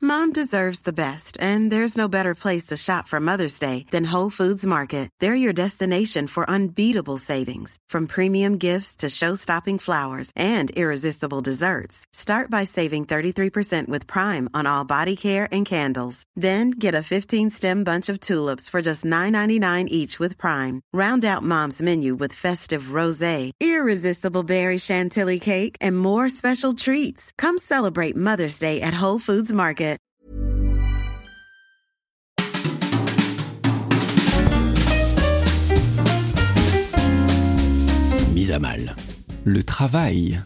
Mom deserves the best, and there's no better place to shop for Mother's Day than Whole Foods Market. They're your destination for unbeatable savings, from premium gifts to show-stopping flowers and irresistible desserts. Start by saving 33% with Prime on all body care and candles. Then get a 15-stem bunch of tulips for just $9.99 each with Prime. Round out Mom's menu with festive rosé, irresistible berry chantilly cake, and more special treats. Come celebrate Mother's Day at Whole Foods Market. Mise à mal. Le travail.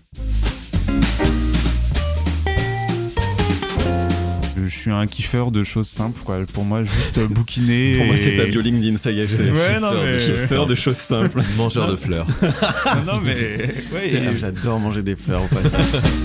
Je suis un kiffeur de choses simples, quoi. Pour moi, juste bouquiner. Pour moi, c'est ta bio LinkedIn, ça y est. C'est kiffeur de choses simples. Mangeur de fleurs. Non, mais. Ouais, j'adore manger des fleurs au passage.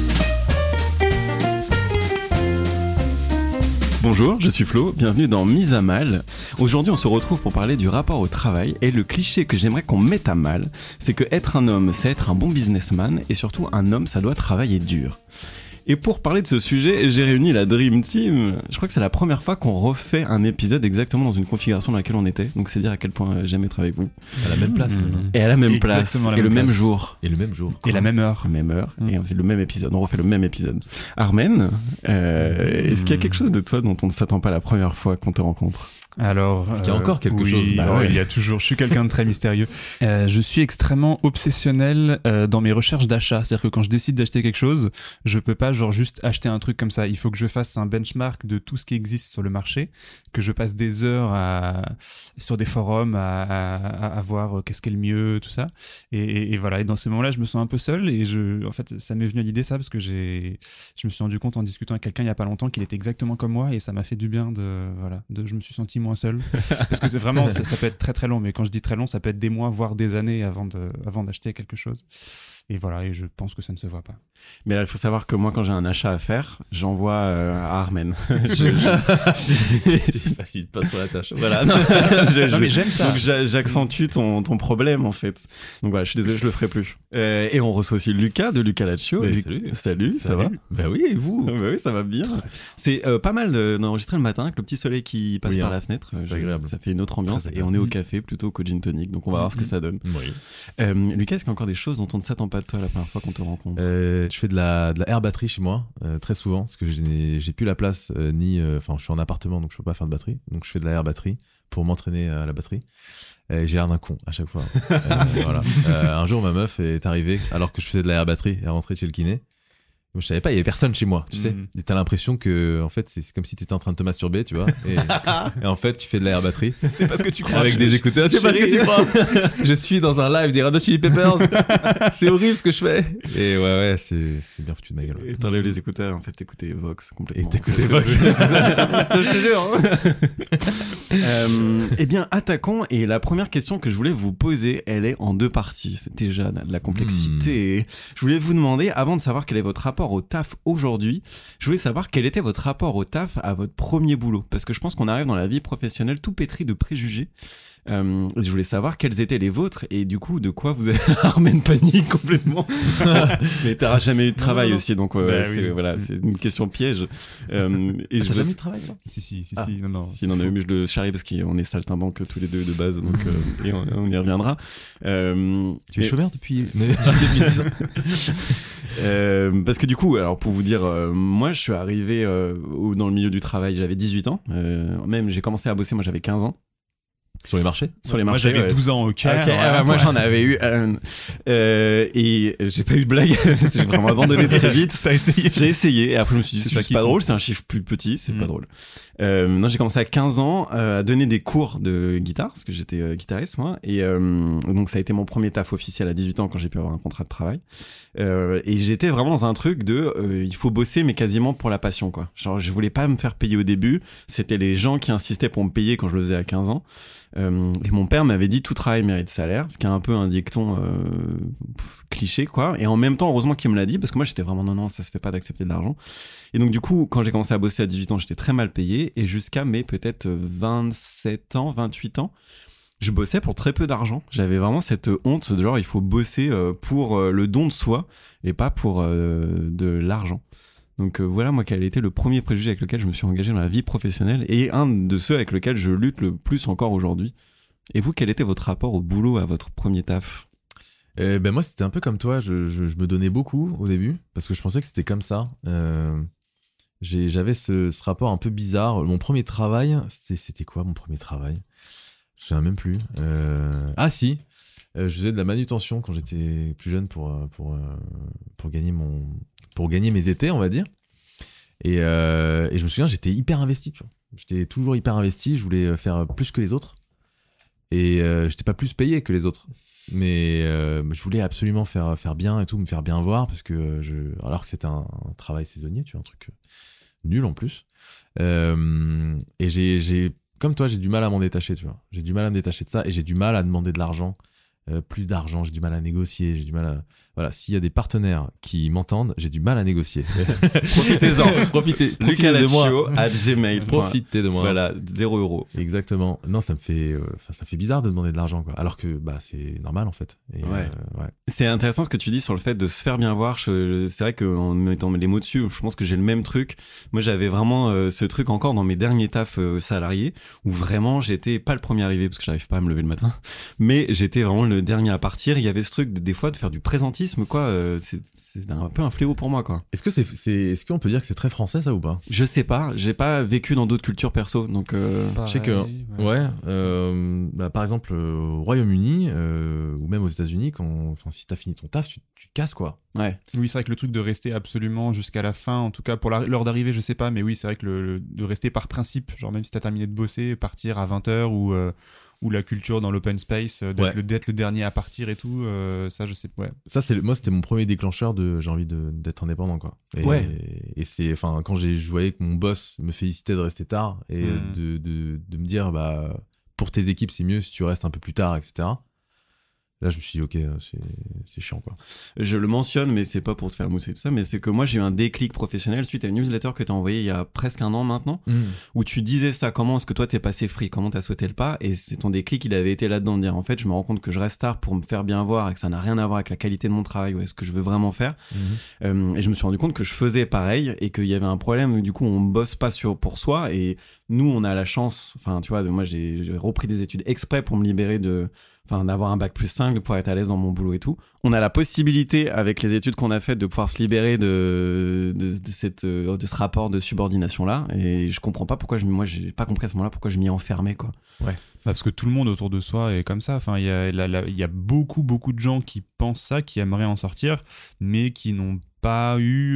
Bonjour, je suis Flo, bienvenue dans Mise à mal. Aujourd'hui, on se retrouve pour parler du rapport au travail et le cliché que j'aimerais qu'on mette à mal, c'est que être un homme, c'est être un bon businessman et surtout un homme, ça doit travailler dur. Et pour parler de ce sujet, j'ai réuni la Dream Team. Je crois que c'est la première fois qu'on refait un épisode exactement dans une configuration dans laquelle on était. Donc c'est dire à quel point j'aime être avec vous. À la même place. Et à la même place. Et le même jour. Et le même jour. Et la même heure. Même heure. Et c'est le même épisode. On refait le même épisode. Armen, est-ce qu'il y a quelque chose de toi dont on ne s'attend pas la première fois qu'on te rencontre ? Alors, est-ce qu'il y a encore quelque chose ? Ouais. Il y a toujours. Je suis quelqu'un de très mystérieux. Je suis extrêmement obsessionnel dans mes recherches d'achat. C'est-à-dire que quand je décide d'acheter quelque chose, je peux pas genre juste acheter un truc comme ça. Il faut que je fasse un benchmark de tout ce qui existe sur le marché, que je passe des heures sur des forums à voir qu'est-ce qui est le mieux, tout ça. Et voilà. Et dans ce moment-là, je me sens un peu seul. Et en fait, ça m'est venu à l'idée ça parce que je me suis rendu compte en discutant avec quelqu'un il y a pas longtemps qu'il était exactement comme moi et ça m'a fait du bien je me suis senti moins seul parce que c'est vraiment ça peut être très très long, mais quand je dis très long, ça peut être des mois voire des années avant d'acheter quelque chose. Et voilà, et je pense que ça ne se voit pas. Mais là, il faut savoir que moi, quand j'ai un achat à faire, j'envoie à Armen. C'est facile, pas trop la tâche. Voilà. Non, mais j'aime ça. Donc j'accentue ton problème, en fait. Donc voilà, je suis désolé, je le ferai plus. Et on reçoit aussi Lucas de Lucas Laccio. Salut, ça va ? Bah oui, et vous ? Bah oui, ça va bien. C'est pas mal d'enregistrer le matin avec le petit soleil qui passe par la fenêtre. C'est agréable. Ça fait une autre ambiance. Et on est au café plutôt qu'au gin tonic. Donc on va voir ce que ça donne. Oui. Lucas, est-ce qu'il y a encore des choses dont on ne s'attend pas de toi la première fois qu'on te rencontre ? Je fais de la air batterie chez moi très souvent parce que j'ai plus la place je suis en appartement donc je peux pas faire de batterie, donc je fais de la air batterie pour m'entraîner à la batterie. J'ai l'air d'un con à chaque fois. Voilà. Un jour ma meuf est arrivée alors que je faisais de la air batterie, elle est rentrée chez le kiné. Moi, je savais pas, il y avait personne chez moi, tu sais. Et t'as l'impression que, en fait, c'est comme si t'étais en train de te masturber, tu vois. Et en fait, tu fais de la air batterie. C'est pas ce que tu crois. Avec des écouteurs. C'est pas ce que tu crois. Je suis dans un live des Red Hot Chili Peppers. C'est horrible ce que je fais. Et ouais, c'est bien foutu de ma gueule. Et t'enlèves les écouteurs et en fait, t'écoutais Vox complètement. Et t'écoutais Vox. C'est ça. Je te jure. Eh bien, attaquons. Et la première question que je voulais vous poser, elle est en deux parties. C'est déjà de la complexité. Je voulais vous demander, avant de savoir quel est votre rapport au taf aujourd'hui, je voulais savoir quel était votre rapport au taf à votre premier boulot. Parce que je pense qu'on arrive dans la vie professionnelle tout pétri de préjugés. Je voulais savoir quels étaient les vôtres et du coup de quoi vous avez Armen panique complètement. Mais t'auras jamais eu de travail aussi, donc c'est une question piège. T'as jamais eu de travail là ? Si, non. Si, on a eu, mais je le charrie parce qu'on est saltimbanques tous les deux de base, donc et on y reviendra. Tu es chômeur depuis 10 ans. Parce que du coup, alors pour vous dire, moi je suis arrivé dans le milieu du travail, j'avais 18 ans. Même j'ai commencé à bosser, moi j'avais 15 ans. Sur les marchés ? Moi j'avais 12 ans au Caire. Moi j'en avais eu et j'ai pas eu de blague. J'ai vraiment abandonné très vite. T'as essayé ? J'ai essayé et après je me suis dit c'est pas drôle, compte. c'est un chiffre plus petit, c'est pas drôle. Non, j'ai commencé à 15 ans à donner des cours de guitare parce que j'étais guitariste moi et donc ça a été mon premier taf officiel à 18 ans quand j'ai pu avoir un contrat de travail. Et j'étais vraiment dans un truc de il faut bosser mais quasiment pour la passion quoi. Genre je voulais pas me faire payer au début, c'était les gens qui insistaient pour me payer quand je le faisais à 15 ans. Et mon père m'avait dit tout travail mérite salaire, ce qui est un peu un dicton cliché quoi. Et en même temps heureusement qu'il me l'a dit parce que moi j'étais vraiment non ça se fait pas d'accepter de l'argent. Et donc du coup quand j'ai commencé à bosser à 18 ans j'étais très mal payé et jusqu'à mes peut-être 27 ans, 28 ans je bossais pour très peu d'argent. J'avais vraiment cette honte de genre il faut bosser pour le don de soi et pas pour de l'argent. Donc voilà, moi, quel a été le premier préjugé avec lequel je me suis engagé dans la vie professionnelle et un de ceux avec lequel je lutte le plus encore aujourd'hui. Et vous, quel était votre rapport au boulot, à votre premier taf ? Ben moi, c'était un peu comme toi. Je me donnais beaucoup au début parce que je pensais que c'était comme ça. J'avais ce rapport un peu bizarre. Mon premier travail, c'était quoi mon premier travail ? Je ne sais même plus. Ah si, je faisais de la manutention quand j'étais plus jeune pour gagner mes étés, on va dire. Et je me souviens, j'étais hyper investi. Tu vois. J'étais toujours hyper investi. Je voulais faire plus que les autres. Et j'étais pas plus payé que les autres. Mais je voulais absolument faire bien et tout, me faire bien voir parce que alors que c'était un travail saisonnier, tu vois, un truc nul en plus. Et j'ai comme toi, j'ai du mal à m'en détacher, tu vois. J'ai du mal à me détacher de ça et j'ai du mal à demander de l'argent, plus d'argent, j'ai du mal à négocier, j'ai du mal à... Voilà, s'il y a des partenaires qui m'entendent, j'ai du mal à négocier. Profitez-en. Profitez de moi. @gmail. Profitez de moi. Voilà, 0€. Exactement. Non, ça fait bizarre de demander de l'argent, quoi. Alors que c'est normal en fait. Et, ouais. C'est intéressant ce que tu dis sur le fait de se faire bien voir. C'est vrai qu'en mettant les mots dessus, je pense que j'ai le même truc. Moi, j'avais vraiment ce truc encore dans mes derniers tafs salariés où vraiment j'étais pas le premier arrivé parce que j'arrive pas à me lever le matin, mais j'étais vraiment le dernier à partir. Il y avait ce truc des fois de faire du présentisme, quoi. C'est un peu un fléau pour moi, quoi. Est-ce qu'on peut dire que c'est très français, ça, ou pas ? Je sais pas. J'ai pas vécu dans d'autres cultures perso, donc. Je sais que, par exemple, au Royaume-Uni ou même aux États-Unis, si t'as fini ton taf, tu casses, quoi. Ouais. Oui, c'est vrai que le truc de rester absolument jusqu'à la fin, en tout cas pour l'heure d'arrivée, je sais pas, mais oui, c'est vrai que de rester par principe, genre même si t'as terminé de bosser, partir à 20h ou la culture dans l'open space, d'être le dernier à partir et tout, ça je sais, ouais. Ça, moi c'était mon premier déclencheur j'ai envie d'être indépendant, quoi. Et c'est, quand je voyais que mon boss me félicitait de rester tard et de me dire, pour tes équipes c'est mieux si tu restes un peu plus tard, etc. Là, je me suis dit, ok, c'est chiant, quoi. Je le mentionne, mais c'est pas pour te faire mousser tout ça, mais c'est que moi, j'ai eu un déclic professionnel suite à une newsletter que t'as envoyée il y a presque 1 an maintenant, où tu disais ça, comment est-ce que toi t'es passé free, comment t'as sauté le pas, et c'est ton déclic, il avait été là-dedans, de dire, en fait, je me rends compte que je reste tard pour me faire bien voir et que ça n'a rien à voir avec la qualité de mon travail ou est-ce que je veux vraiment faire. Et je me suis rendu compte que je faisais pareil et qu'il y avait un problème, du coup, on bosse pas pour soi, et nous, on a la chance, tu vois, moi, j'ai repris des études exprès pour me libérer d'avoir un bac +5, de pouvoir être à l'aise dans mon boulot et tout. On a la possibilité, avec les études qu'on a faites, de pouvoir se libérer de ce rapport de subordination-là. Et je comprends pas pourquoi moi, j'ai pas compris à ce moment-là pourquoi je m'y enfermais, quoi. Ouais. Parce que tout le monde autour de soi est comme ça. Il y a beaucoup de gens qui pensent ça, qui aimeraient en sortir, mais qui n'ont pas eu,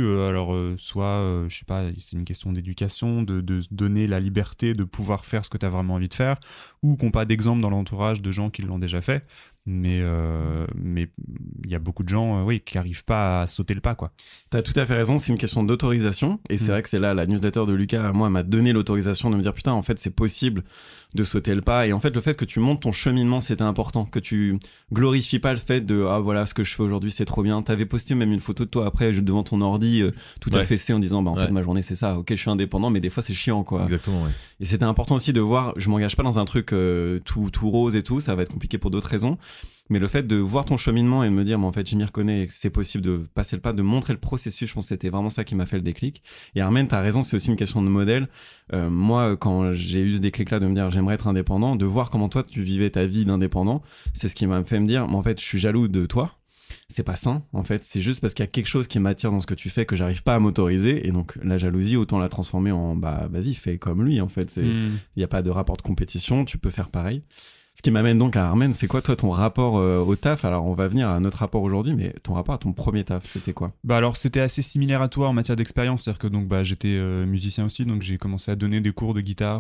je sais pas, c'est une question d'éducation, de se donner la liberté de pouvoir faire ce que tu as vraiment envie de faire, ou qui n'ont pas d'exemple dans l'entourage de gens qui l'ont déjà fait. Mais il y a beaucoup de gens qui n'arrivent pas à sauter le pas, quoi. T'as tout à fait raison, c'est une question d'autorisation. Et c'est vrai que c'est là, la newsletter de Lucas, moi, m'a donné l'autorisation de me dire, putain, en fait, c'est possible de sauter le pas. Et en fait, le fait que tu montes ton cheminement, c'était important. Que tu glorifies pas le fait de, voilà, ce que je fais aujourd'hui, c'est trop bien. T'avais posté même une photo de toi après, devant ton ordi, tout affaissé en disant, en fait, ma journée, c'est ça. Ok, je suis indépendant, mais des fois, c'est chiant, quoi. Exactement, ouais. Et c'était important aussi de voir, je m'engage pas dans un truc tout rose et tout, ça va être compliqué pour d'autres raisons. Mais le fait de voir ton cheminement et de me dire, en fait, je m'y reconnais et que c'est possible de passer le pas, de montrer le processus, je pense que c'était vraiment ça qui m'a fait le déclic. Et Armen, t'as raison, c'est aussi une question de modèle. Moi, quand j'ai eu ce déclic-là de me dire, j'aimerais être indépendant, de voir comment toi, tu vivais ta vie d'indépendant, c'est ce qui m'a fait me dire, en fait, je suis jaloux de toi. C'est pas sain, en fait. C'est juste parce qu'il y a quelque chose qui m'attire dans ce que tu fais que j'arrive pas à m'autoriser. Et donc, la jalousie, autant la transformer en, vas-y, fais comme lui, en fait. Il y a pas de rapport de compétition, tu peux faire pareil. Ce qui m'amène donc à Armen, c'est quoi toi ton rapport au taf ? Alors on va venir à notre rapport aujourd'hui, mais ton rapport à ton premier taf, c'était quoi ? Alors c'était assez similaire à toi en matière d'expérience, c'est-à-dire que donc j'étais musicien aussi, donc j'ai commencé à donner des cours de guitare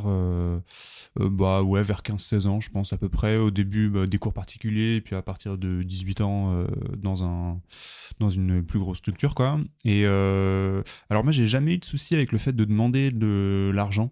vers 15-16 ans je pense à peu près. Au début des cours particuliers, et puis à partir de 18 ans dans une plus grosse structure, quoi. Et alors moi j'ai jamais eu de souci avec le fait de demander de l'argent.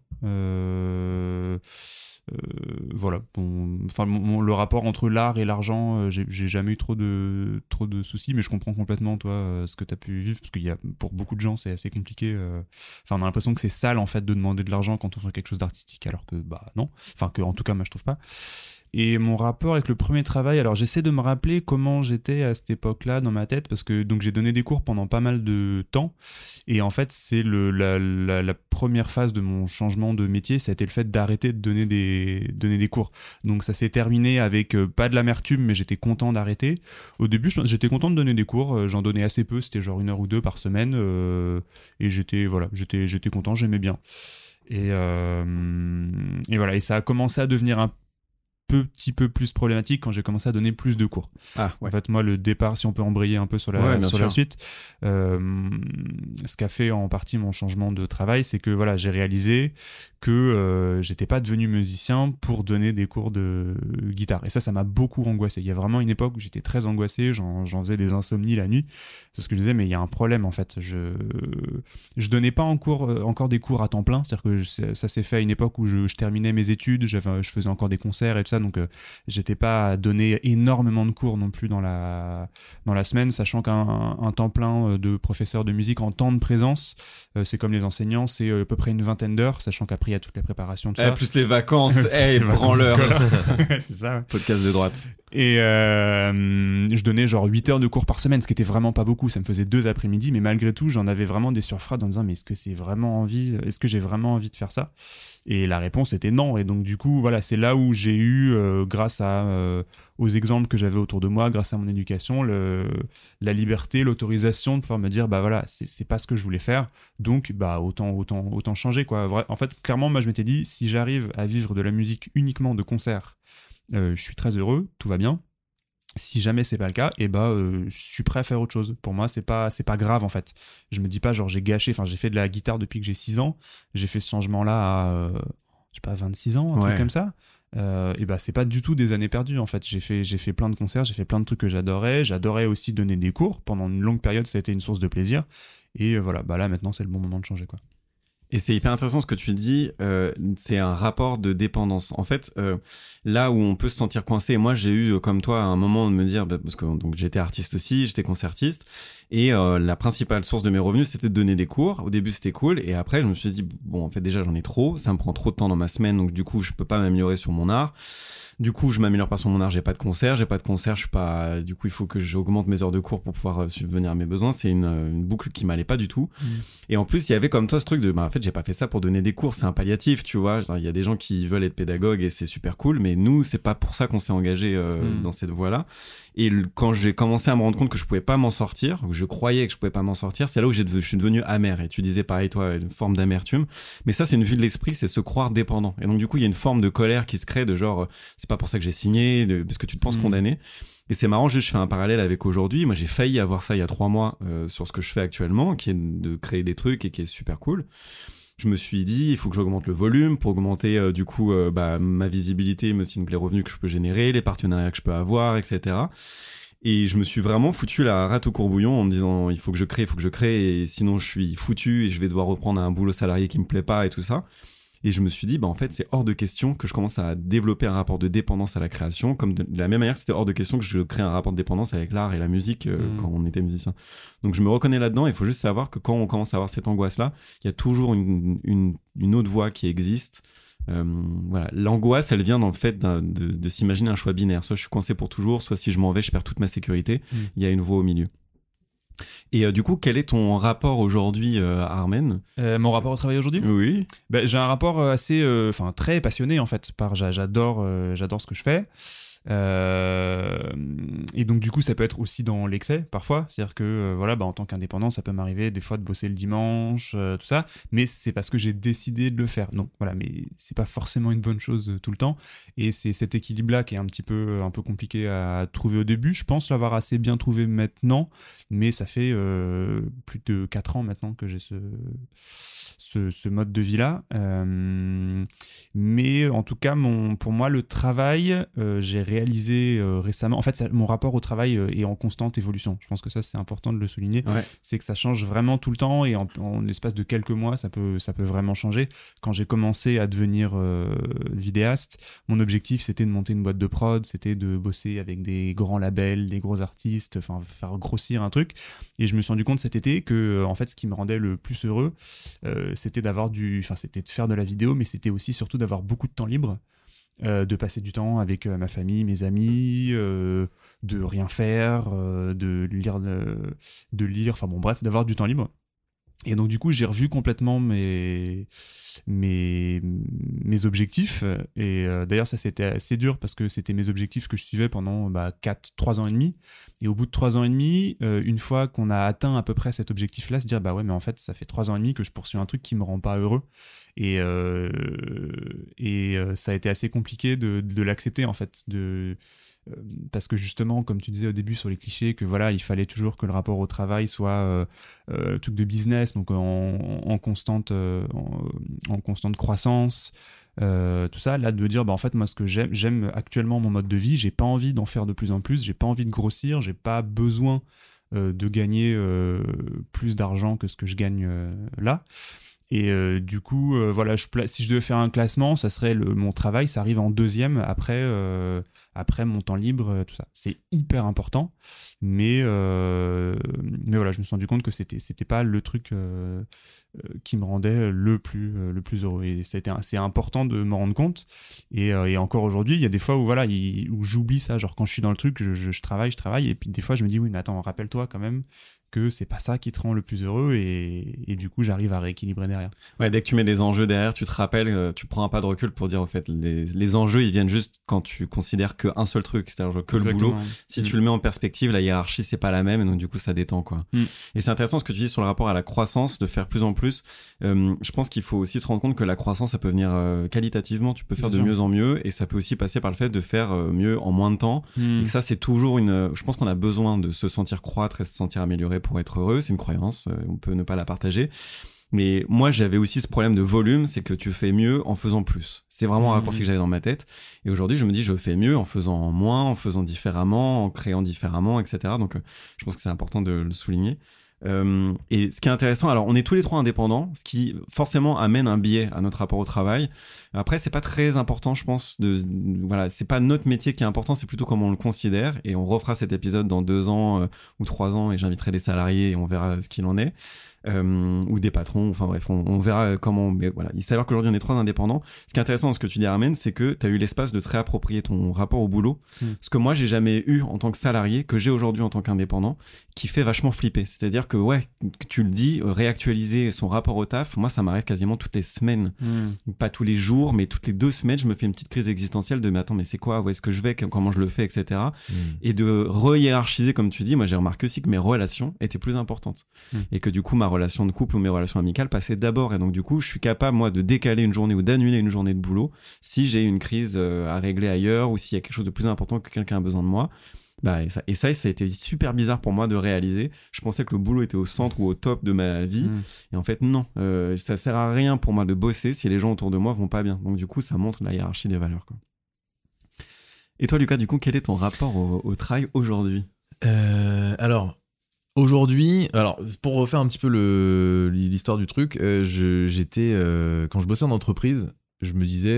Le rapport entre l'art et l'argent, j'ai jamais eu trop de soucis, mais je comprends complètement toi ce que t'as pu vivre, parce qu'il y a, pour beaucoup de gens c'est assez compliqué. On a l'impression que c'est sale en fait de demander de l'argent quand on fait quelque chose d'artistique, alors que non, que en tout cas moi je trouve pas. Et mon rapport avec le premier travail, alors j'essaie de me rappeler comment j'étais à cette époque-là dans ma tête, parce que donc j'ai donné des cours pendant pas mal de temps, et en fait c'est la première phase de mon changement de métier, ça a été le fait d'arrêter de donner des cours. Donc ça s'est terminé avec pas de l'amertume, mais j'étais content d'arrêter. Au début j'étais content de donner des cours, j'en donnais assez peu, c'était genre 1 heure ou 2 par semaine, et j'étais content, j'aimais bien. Et voilà, et ça a commencé à devenir un petit peu plus problématique quand j'ai commencé à donner plus de cours. Ah, ouais. En fait, moi, le départ, si on peut embrayer un peu sur la suite, ce qu'a fait en partie mon changement de travail, c'est que voilà, j'ai réalisé que j'étais pas devenu musicien pour donner des cours de guitare. Et ça m'a beaucoup angoissé. Il y a vraiment une époque où j'étais très angoissé, j'en faisais des insomnies la nuit. C'est ce que je disais, mais il y a un problème en fait. Je donnais pas encore des cours à temps plein, c'est-à-dire que ça s'est fait à une époque où je terminais mes études, je faisais encore des concerts et tout ça, donc j'étais pas à donner énormément de cours non plus dans la semaine, sachant qu'un temps plein de professeur de musique en temps de présence, c'est comme les enseignants, c'est à peu près une 20aine d'heures, sachant qu'après il y a toutes les préparations de ça. Plus les vacances, branleur. C'est ça, ouais. Podcast de droite. Et je donnais genre 8 heures de cours par semaine, ce qui était vraiment pas beaucoup, ça me faisait 2 après-midi, mais malgré tout j'en avais vraiment des surfrades en me disant mais est-ce que j'ai vraiment envie de faire ça? Et la réponse était non. Et donc du coup voilà, c'est là où j'ai eu grâce aux exemples que j'avais autour de moi, grâce à mon éducation, la liberté, l'autorisation de pouvoir me dire bah voilà, c'est pas ce que je voulais faire, donc bah autant changer quoi. En fait clairement moi je m'étais dit si j'arrive à vivre de la musique uniquement de concert, je suis très heureux, tout va bien. Si jamais c'est pas le cas, je suis prêt à faire autre chose. Pour moi, c'est pas grave en fait. Je me dis pas genre j'ai fait de la guitare depuis que j'ai 6 ans, j'ai fait ce changement-là à 26 ans, un truc comme ça. C'est pas du tout des années perdues en fait. J'ai fait plein de concerts, j'ai fait plein de trucs que j'adorais aussi donner des cours. Pendant une longue période, ça a été une source de plaisir. Et voilà, là maintenant c'est le bon moment de changer quoi. Et c'est hyper intéressant ce que tu dis, c'est un rapport de dépendance. En fait, là où on peut se sentir coincé, et moi j'ai eu comme toi un moment de me dire, parce que donc j'étais artiste aussi, j'étais concertiste, et la principale source de mes revenus c'était de donner des cours. Au début c'était cool, et après je me suis dit, bon en fait déjà j'en ai trop, ça me prend trop de temps dans ma semaine, donc du coup je peux pas m'améliorer sur mon art. Du coup, je m'améliore pas sur mon art, j'ai pas de concert, je suis pas, du coup, il faut que j'augmente mes heures de cours pour pouvoir subvenir à mes besoins. C'est une boucle qui m'allait pas du tout. Et en plus, il y avait comme toi ce truc de, en fait, j'ai pas fait ça pour donner des cours, c'est un palliatif, tu vois. Il y a des gens qui veulent être pédagogues et c'est super cool, mais nous, c'est pas pour ça qu'on s'est engagé dans cette voie-là. Et quand j'ai commencé à me rendre compte que je pouvais pas m'en sortir, ou que je croyais que je pouvais pas m'en sortir, c'est là où je suis devenu amer. Et tu disais pareil, toi, une forme d'amertume. Mais ça, c'est une vue de l'esprit, c'est se croire dépendant. Et donc, du coup, il y a une forme de colère qui se crée de genre, c'est pas pour ça que j'ai signé, parce que tu te penses condamné. Et c'est marrant, je fais un parallèle avec aujourd'hui. Moi, j'ai failli avoir ça il y a 3 mois sur ce que je fais actuellement, qui est de créer des trucs et qui est super cool. Je me suis dit, il faut que j'augmente le volume pour augmenter ma visibilité, mais aussi les revenus que je peux générer, les partenariats que je peux avoir, etc. Et je me suis vraiment foutu la rate au courbouillon en me disant, il faut que je crée, et sinon je suis foutu et je vais devoir reprendre un boulot salarié qui me plaît pas et tout ça. Et je me suis dit, en fait, c'est hors de question que je commence à développer un rapport de dépendance à la création, comme de la même manière que c'était hors de question que je crée un rapport de dépendance avec l'art et la musique quand on était musicien. Donc je me reconnais là-dedans. Il faut juste savoir que quand on commence à avoir cette angoisse-là, il y a toujours une autre voie qui existe. Voilà, l'angoisse, elle vient dans le fait de s'imaginer un choix binaire. Soit je suis coincé pour toujours, soit si je m'en vais, je perds toute ma sécurité. Il y a une voie au milieu. Et du coup, quel est ton rapport aujourd'hui à Armen ? Mon rapport au travail aujourd'hui ? Oui. J'ai un rapport assez, très passionné en fait. J'adore ce que je fais. Et donc du coup ça peut être aussi dans l'excès parfois, c'est-à-dire que en tant qu'indépendant ça peut m'arriver des fois de bosser le dimanche, tout ça, mais c'est parce que j'ai décidé de le faire. Donc voilà, mais c'est pas forcément une bonne chose tout le temps, et c'est cet équilibre là qui est un peu compliqué à trouver au début. Je pense l'avoir assez bien trouvé maintenant, mais ça fait plus de 4 ans maintenant que j'ai ce mode de vie là, mais en tout cas pour moi le travail, j'ai réalisé récemment, en fait mon rapport au travail est en constante évolution. Je pense que ça c'est important de le souligner, c'est que ça change vraiment tout le temps, et en l'espace de quelques mois ça peut vraiment changer. Quand j'ai commencé à devenir vidéaste, mon objectif c'était de monter une boîte de prod, c'était de bosser avec des grands labels, des gros artistes, enfin faire grossir un truc, et je me suis rendu compte cet été que en fait ce qui me rendait le plus heureux, c'était de faire de la vidéo, mais c'était aussi surtout d'avoir beaucoup de temps libre. de passer du temps avec ma famille, mes amis, de rien faire, de lire, enfin bon bref, d'avoir du temps libre. Et donc du coup j'ai revu complètement mes objectifs, et d'ailleurs ça c'était assez dur parce que c'était mes objectifs que je suivais pendant 3 ans et demi, et au bout de 3 ans et demi, une fois qu'on a atteint à peu près cet objectif là, se dire bah ouais mais en fait ça fait 3 ans et demi que je poursuis un truc qui me rend pas heureux, et ça a été assez compliqué de l'accepter en fait, parce que justement, comme tu disais au début sur les clichés, que voilà, il fallait toujours que le rapport au travail soit le truc de business, donc en constante croissance, tout ça, là de dire en fait moi ce que j'aime actuellement mon mode de vie, j'ai pas envie d'en faire de plus en plus, j'ai pas envie de grossir, j'ai pas besoin de gagner plus d'argent que ce que je gagne là. Et du coup, voilà, si je devais faire un classement, ça serait mon travail, ça arrive en deuxième après mon temps libre, tout ça. C'est hyper important, mais voilà, je me suis rendu compte que c'était pas le truc qui me rendait le plus heureux. Et c'est important de m'en rendre compte. Et encore aujourd'hui, il y a des fois où voilà, où j'oublie ça. Genre quand je suis dans le truc, je travaille, et puis des fois je me dis oui, mais attends, rappelle-toi quand même que c'est pas ça qui te rend le plus heureux, et du coup j'arrive à rééquilibrer derrière. Ouais, dès que tu mets des enjeux derrière, tu te rappelles, tu prends un pas de recul pour dire au fait les enjeux ils viennent juste quand tu considères qu'un seul truc, c'est-à-dire que Exactement. le boulot. Si tu le mets en perspective, la hiérarchie c'est pas la même, et donc du coup ça détend quoi. Et c'est intéressant ce que tu dis sur le rapport à la croissance, de faire plus en plus. Je pense qu'il faut aussi se rendre compte que la croissance ça peut venir qualitativement, tu peux faire de mieux en mieux, et ça peut aussi passer par le fait de faire mieux en moins de temps, et que ça c'est toujours je pense qu'on a besoin de se sentir croître et se sentir amélioré pour être heureux, c'est une croyance, on peut ne pas la partager. Mais moi, j'avais aussi ce problème de volume, c'est que tu fais mieux en faisant plus. C'est vraiment un raccourci que j'avais dans ma tête. Et aujourd'hui, je me dis, je fais mieux en faisant moins, en faisant différemment, en créant différemment, etc. Donc, je pense que c'est important de le souligner. Et ce qui est intéressant, alors on est tous les trois indépendants, ce qui forcément amène un biais à notre rapport au travail. Après, c'est pas très important, je pense, voilà, c'est pas notre métier qui est important, c'est plutôt comment on le considère. Et on refera cet épisode dans 2 ans ou 3 ans, et j'inviterai des salariés et on verra ce qu'il en est. Ou des patrons, enfin bref, on verra comment, mais voilà. Il s'avère qu'aujourd'hui on est 3 indépendants. Ce qui est intéressant dans ce que tu dis, Armen, c'est que tu as eu l'espace de te réapproprier ton rapport au boulot, ce que moi j'ai jamais eu en tant que salarié, que j'ai aujourd'hui en tant qu'indépendant, qui fait vachement flipper. C'est-à-dire que ouais, tu le dis, réactualiser son rapport au taf, moi ça m'arrive quasiment toutes les semaines, pas tous les jours, mais toutes les 2 semaines, je me fais une petite crise existentielle de mais attends, mais c'est quoi, où est-ce que je vais, comment je le fais, etc. Et de re-hiérarchiser, comme tu dis, moi j'ai remarqué aussi que mes relations étaient plus importantes, et que du coup ma relation de couple ou mes relations amicales passaient d'abord, et donc du coup je suis capable moi de décaler une journée ou d'annuler une journée de boulot si j'ai une crise à régler ailleurs, ou s'il y a quelque chose de plus important que quelqu'un a besoin de moi. Et ça a été super bizarre pour moi de réaliser. Je pensais que le boulot était au centre ou au top de ma vie, et en fait non, ça sert à rien pour moi de bosser si les gens autour de moi vont pas bien. Donc du coup ça montre la hiérarchie des valeurs quoi. Et toi Lucas, du coup quel est ton rapport au travail aujourd'hui? Alors aujourd'hui, pour refaire un petit peu l'histoire du truc, j'étais quand je bossais en entreprise, je me disais,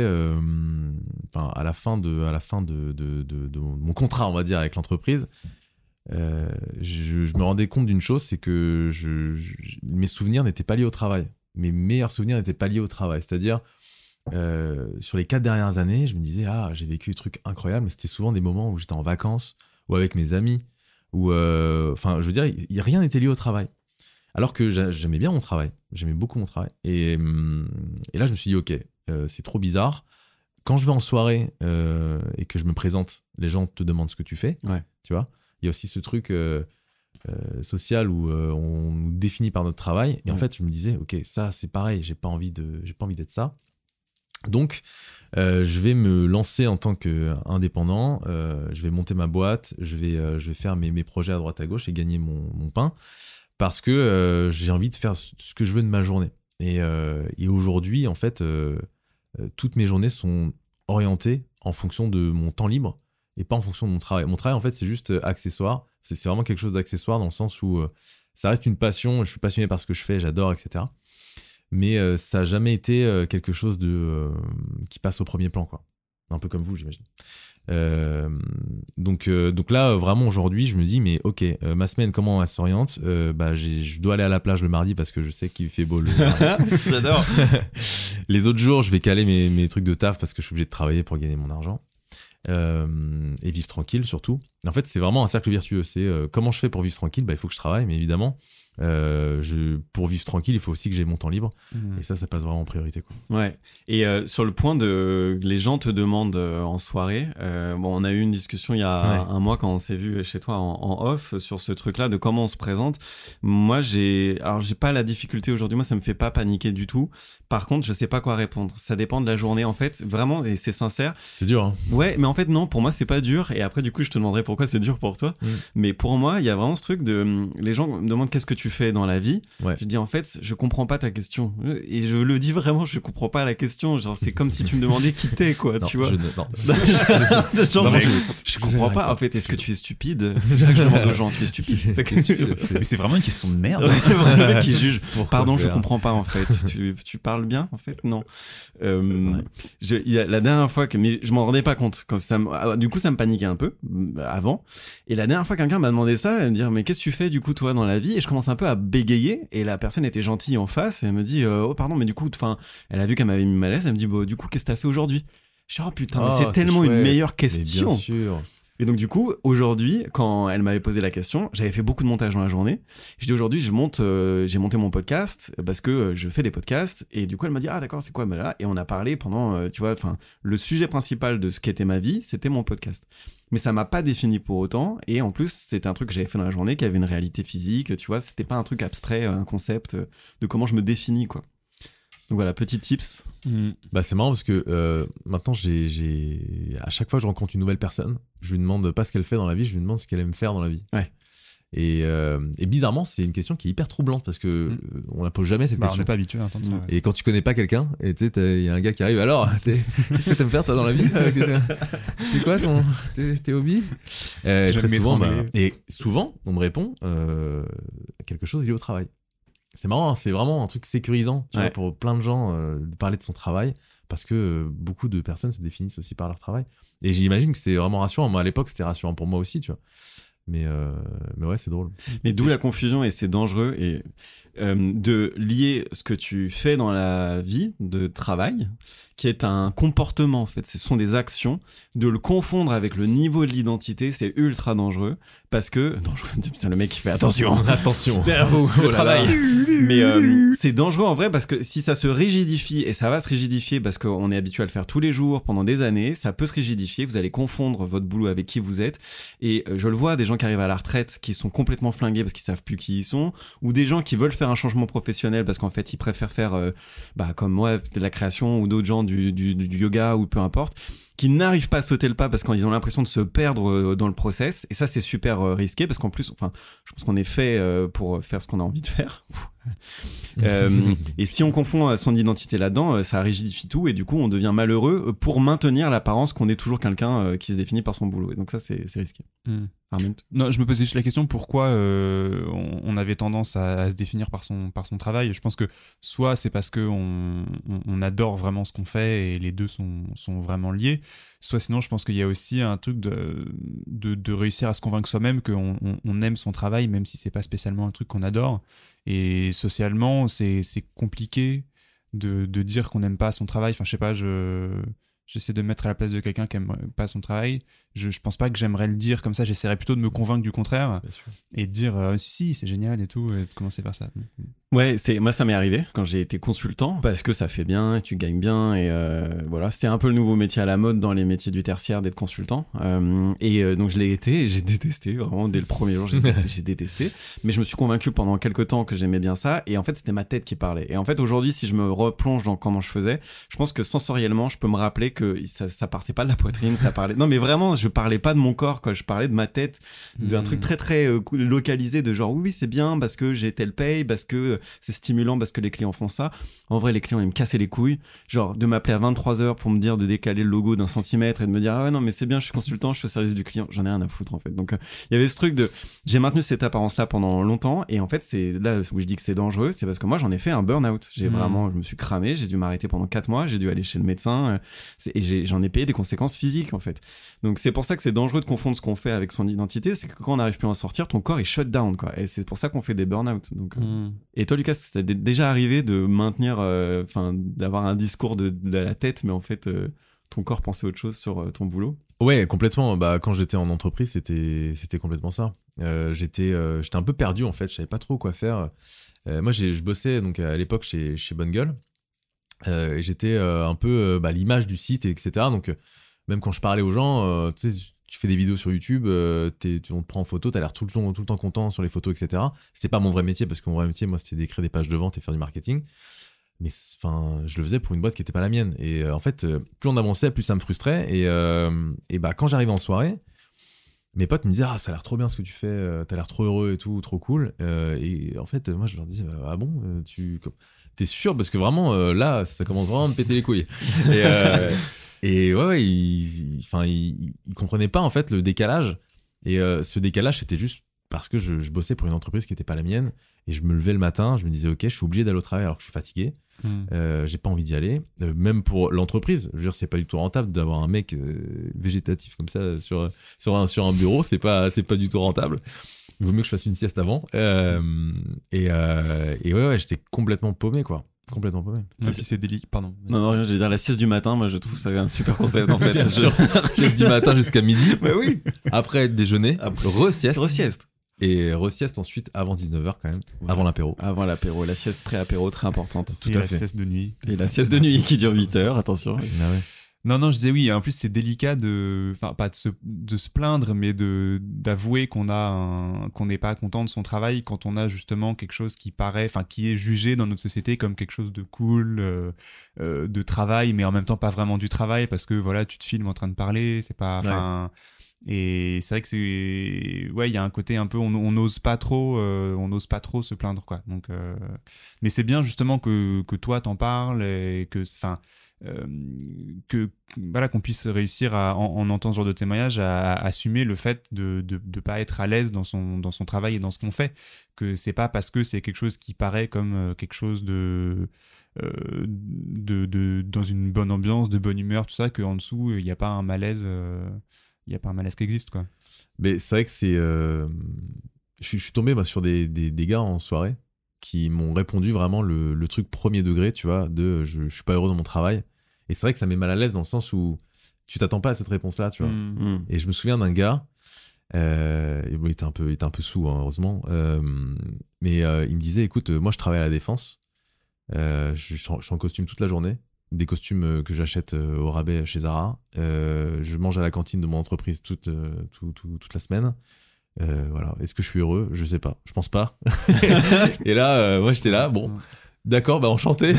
à la fin de mon contrat, on va dire, avec l'entreprise, je me rendais compte d'une chose, c'est que mes souvenirs n'étaient pas liés au travail. Mes meilleurs souvenirs n'étaient pas liés au travail. C'est-à-dire, sur les 4 dernières années, je me disais, j'ai vécu des trucs incroyables, mais c'était souvent des moments où j'étais en vacances ou avec mes amis. Je veux dire, rien n'était lié au travail. Alors que j'aimais bien mon travail, j'aimais beaucoup mon travail. Et là, je me suis dit, ok, c'est trop bizarre. Quand je vais en soirée et que je me présente, les gens te demandent ce que tu fais. Ouais. Tu vois, il y a aussi ce truc social où on nous définit par notre travail. Et en fait, je me disais, ok, ça, c'est pareil, j'ai pas envie d'être ça. Donc, je vais me lancer en tant qu'indépendant, je vais monter ma boîte, je vais faire mes projets à droite à gauche et gagner mon pain, parce que j'ai envie de faire ce que je veux de ma journée. Et aujourd'hui, en fait, toutes mes journées sont orientées en fonction de mon temps libre et pas en fonction de mon travail. Mon travail, en fait, c'est juste accessoire. C'est vraiment quelque chose d'accessoire dans le sens où ça reste une passion, je suis passionné par ce que je fais, j'adore, etc. Mais ça n'a jamais été quelque chose qui passe au premier plan, quoi. un peu comme vous, j'imagine. Donc là, vraiment aujourd'hui, je me dis, mais ok, ma semaine, comment elle s'oriente? Je dois aller à la plage le mardi parce que je sais qu'il fait beau le mardi. J'adore. Les autres jours, je vais caler mes trucs de taf parce que je suis obligé de travailler pour gagner mon argent. Et vivre tranquille surtout. En fait, c'est vraiment un cercle vertueux. C'est comment je fais pour vivre tranquille? Il faut que je travaille, mais évidemment, pour vivre tranquille, il faut aussi que j'ai mon temps libre. Et ça passe vraiment en priorité, quoi. Ouais. Et sur le point de les gens te demandent en soirée, on a eu une discussion il y a un mois quand on s'est vu chez toi en off sur ce truc-là de comment on se présente. Moi, j'ai pas la difficulté aujourd'hui. Moi, ça me fait pas paniquer du tout. Par contre, je sais pas quoi répondre. Ça dépend de la journée, en fait. Vraiment, et c'est sincère. C'est dur, hein. Ouais, mais en fait, non, pour moi, c'est pas dur. Et après, du coup, je te demanderai pourquoi c'est dur pour toi. Mais pour moi, il y a vraiment ce truc de... Les gens me demandent qu'est-ce que tu fais dans la vie. Je dis, en fait, je comprends pas ta question. Et je le dis vraiment, je comprends pas la question. Genre, c'est comme si tu me demandais qui t'es, quoi, tu vois. Je comprends pas. En fait, est-ce que tu es stupide? C'est ça que je demande aux gens. Tu es stupide. C'est ça que Mais c'est vraiment une question de merde. Le mec qui juge. Pardon, je faire comprends pas, en fait. Tu parles bien, en fait? Non. La dernière fois mais je m'en rendais pas compte. Du coup, ça me paniquait un peu avant. Et la dernière fois, quelqu'un m'a demandé ça, elle me dit, mais qu'est-ce que tu fais, du coup, toi, dans la vie? Et je commence un peu à bégayer. Et la personne était gentille en face. Et elle me dit, oh, pardon, mais du coup, elle a vu qu'elle m'avait mis mal à l'aise. Elle me dit, du coup, qu'est-ce que t'as fait aujourd'hui? Je dis, oh putain, mais c'est tellement une meilleure question. Mais bien sûr. Et donc du coup, aujourd'hui, quand elle m'avait posé la question, j'avais fait beaucoup de montage dans la journée. Je dis aujourd'hui, j'ai monté mon podcast parce que je fais des podcasts. Et du coup, elle m'a dit, ah d'accord, c'est quoi? Et on a parlé pendant, le sujet principal de ce qu'était ma vie, c'était mon podcast. Mais ça m'a pas défini pour autant. Et en plus, c'était un truc que j'avais fait dans la journée, qui avait une réalité physique, tu vois. C'était pas un truc abstrait, un concept de comment je me définis, quoi. Donc voilà, petit tips. C'est marrant parce que maintenant, à chaque fois que je rencontre une nouvelle personne, je lui demande pas ce qu'elle fait dans la vie, je lui demande ce qu'elle aime faire dans la vie. Ouais. Et bizarrement, c'est une question qui est hyper troublette parce que on la pose jamais cette question. On n'est pas habitué à entendre ça. Ouais. Et quand tu connais pas quelqu'un, et tu sais, il y a un gars qui arrive, alors, qu'est-ce que t'aimes faire toi dans la vie? C'est quoi tes hobbies? Très souvent, et souvent, on me répond quelque chose lié au travail. C'est marrant, c'est vraiment un truc sécurisant tu vois, pour plein de gens de parler de son travail parce que beaucoup de personnes se définissent aussi par leur travail. Et j'imagine que c'est vraiment rassurant. Moi, à l'époque, c'était rassurant pour moi aussi, tu vois. Mais ouais, c'est drôle. Mais d'où la confusion et c'est dangereux et de lier ce que tu fais dans la vie de travail, qui est un comportement en fait, ce sont des actions, de le confondre avec le niveau de l'identité, c'est ultra dangereux parce que putain, le mec qui fait attention, le travail. Mais c'est dangereux en vrai parce que si ça se rigidifie et ça va se rigidifier parce qu'on est habitué à le faire tous les jours pendant des années, ça peut se rigidifier. Vous allez confondre votre boulot avec qui vous êtes et je le vois des gens qui arrivent à la retraite qui sont complètement flingués parce qu'ils savent plus qui ils sont ou des gens qui veulent faire un changement professionnel parce qu'en fait ils préfèrent faire comme moi de la création ou d'autres gens du yoga ou peu importe qui n'arrivent pas à sauter le pas parce qu'ils ont l'impression de se perdre dans le process et ça c'est super risqué parce qu'en plus je pense qu'on est fait pour faire ce qu'on a envie de faire et si on confond son identité là-dedans ça rigidifie tout et du coup on devient malheureux pour maintenir l'apparence qu'on est toujours quelqu'un qui se définit par son boulot et donc ça c'est risqué. Non, je me posais juste la question pourquoi on avait tendance à se définir par son travail. Je pense que soit c'est parce que on adore vraiment ce qu'on fait et les deux sont vraiment liés, soit sinon je pense qu'il y a aussi un truc de réussir à se convaincre soi-même qu'on aime son travail même si c'est pas spécialement un truc qu'on adore. Et socialement c'est compliqué de dire qu'on n'aime pas son travail. Enfin je sais pas, j'essaie de me mettre à la place de quelqu'un qui aime pas son travail. Je pense pas que j'aimerais le dire comme ça. J'essaierais plutôt de me convaincre du contraire et de dire si c'est génial et tout et de commencer par ça. Ouais, moi ça m'est arrivé quand j'ai été consultant parce que ça fait bien, tu gagnes bien et voilà, c'est un peu le nouveau métier à la mode dans les métiers du tertiaire d'être consultant donc je l'ai été et j'ai détesté vraiment dès le premier jour, j'ai détesté, mais je me suis convaincu pendant quelques temps que j'aimais bien ça et en fait c'était ma tête qui parlait et en fait aujourd'hui si je me replonge dans comment je faisais, je pense que sensoriellement je peux me rappeler que ça partait pas de la poitrine, ça parlait non mais vraiment je parlais pas de mon corps quoi, je parlais de ma tête, d'un truc très très localisé de genre oui c'est bien parce que j'ai telle paye, parce que c'est stimulant parce que les clients font ça. En vrai, les clients, ils me cassaient les couilles. Genre, de m'appeler à 23h pour me dire de décaler le logo d'1 centimètre et de me dire, ah ouais, non, mais c'est bien, je suis consultant, je suis au service du client. J'en ai rien à foutre, en fait. Donc, il y avait ce truc de, j'ai maintenu cette apparence-là pendant longtemps. Et en fait, c'est là où je dis que c'est dangereux, c'est parce que moi, j'en ai fait un burn-out. Je me suis cramé, j'ai dû m'arrêter pendant 4 mois, j'ai dû aller chez le médecin, et j'en ai payé des conséquences physiques, en fait. Donc, c'est pour ça que c'est dangereux de confondre ce qu'on fait avec son identité. C'est que quand on n'arrive plus à en sortir, ton corps, il shut down, quoi. Et c'est pour ça qu'on fait des burn-out. Donc, Et toi, Lucas, ça t'est déjà arrivé de maintenir, d'avoir un discours de la tête, mais en fait, ton corps pensait autre chose sur ton boulot? Ouais, complètement. Bah, quand j'étais en entreprise, c'était complètement ça. J'étais un peu perdu, en fait. Je savais pas trop quoi faire. Moi, je bossais donc à l'époque chez Bonne Gueule. Et j'étais un peu l'image du site, etc. Donc, même quand je parlais aux gens, tu sais, tu fais des vidéos sur YouTube, on te prend en photo, t'as l'air tout le temps content sur les photos, etc. C'était pas mon vrai métier, parce que mon vrai métier, moi, c'était d'écrire des pages de vente et faire du marketing. Mais je le faisais pour une boîte qui était pas la mienne. Et en fait, plus on avançait, plus ça me frustrait. Et quand j'arrivais en soirée, mes potes me disaient, ah, ça a l'air trop bien ce que tu fais, t'as l'air trop heureux et tout, trop cool. Et en fait, moi, je leur disais, ah bon, t'es sûr? Parce que vraiment, là, ça commence vraiment à me péter les couilles. Et ouais, ils comprenaient pas en fait le décalage. Et ce décalage, c'était juste parce que je bossais pour une entreprise qui était pas la mienne. Et je me levais le matin, je me disais, ok, je suis obligé d'aller au travail alors que je suis fatigué. J'ai pas envie d'y aller. Même pour l'entreprise, je veux dire, c'est pas du tout rentable d'avoir un mec végétatif comme ça sur un bureau. C'est pas du tout rentable. Il vaut mieux que je fasse une sieste avant. Et ouais, j'étais complètement paumé, quoi. Complètement paumé. Et puis c'est délicat, pardon. Non, je vais dire la sieste du matin, moi je trouve ça un super concept en fait. Bien sûr. Sieste du matin jusqu'à midi. Bah oui. Après déjeuner, re-sieste. C'est re-sieste. Et re-sieste ensuite avant 19h quand même, ouais. Avant l'apéro. Avant l'apéro, la sieste pré-apéro très importante. Tout à fait. La sieste de nuit. Et la sieste de nuit qui dure 8 heures, attention. Ah ouais. Non, je disais oui. En plus, c'est délicat pas de se plaindre, mais d'avouer qu'on n'est pas content de son travail quand on a justement quelque chose qui est jugé dans notre société comme quelque chose de cool, de travail, mais en même temps pas vraiment du travail parce que voilà, tu te filmes en train de parler, c'est pas, Ouais. Et c'est vrai que il y a un côté un peu, on n'ose pas trop se plaindre, quoi. Donc, mais c'est bien justement que toi t'en parles et que voilà, qu'on puisse réussir en entendant ce genre de témoignage à assumer le fait de pas être à l'aise dans son travail et dans ce qu'on fait, que c'est pas parce que c'est quelque chose qui paraît comme quelque chose de dans une bonne ambiance, de bonne humeur, tout ça, qu'en dessous il n'y a pas un malaise qui existe, quoi. Mais c'est vrai que c'est je suis tombé sur des gars en soirée qui m'ont répondu vraiment le truc premier degré, tu vois, de je suis pas heureux dans mon travail. Et c'est vrai que ça met mal à l'aise dans le sens où tu t'attends pas à cette réponse-là, tu vois. Et je me souviens d'un gars, il était un peu sous, hein, heureusement, mais il me disait, écoute, moi je travaille à la Défense, je suis en costume toute la journée, des costumes que j'achète au rabais chez Zara, je mange à la cantine de mon entreprise toute la semaine. Voilà. Est-ce que je suis heureux? Je sais pas. Je pense pas. Et là, moi, j'étais là. Bon, d'accord, enchanté.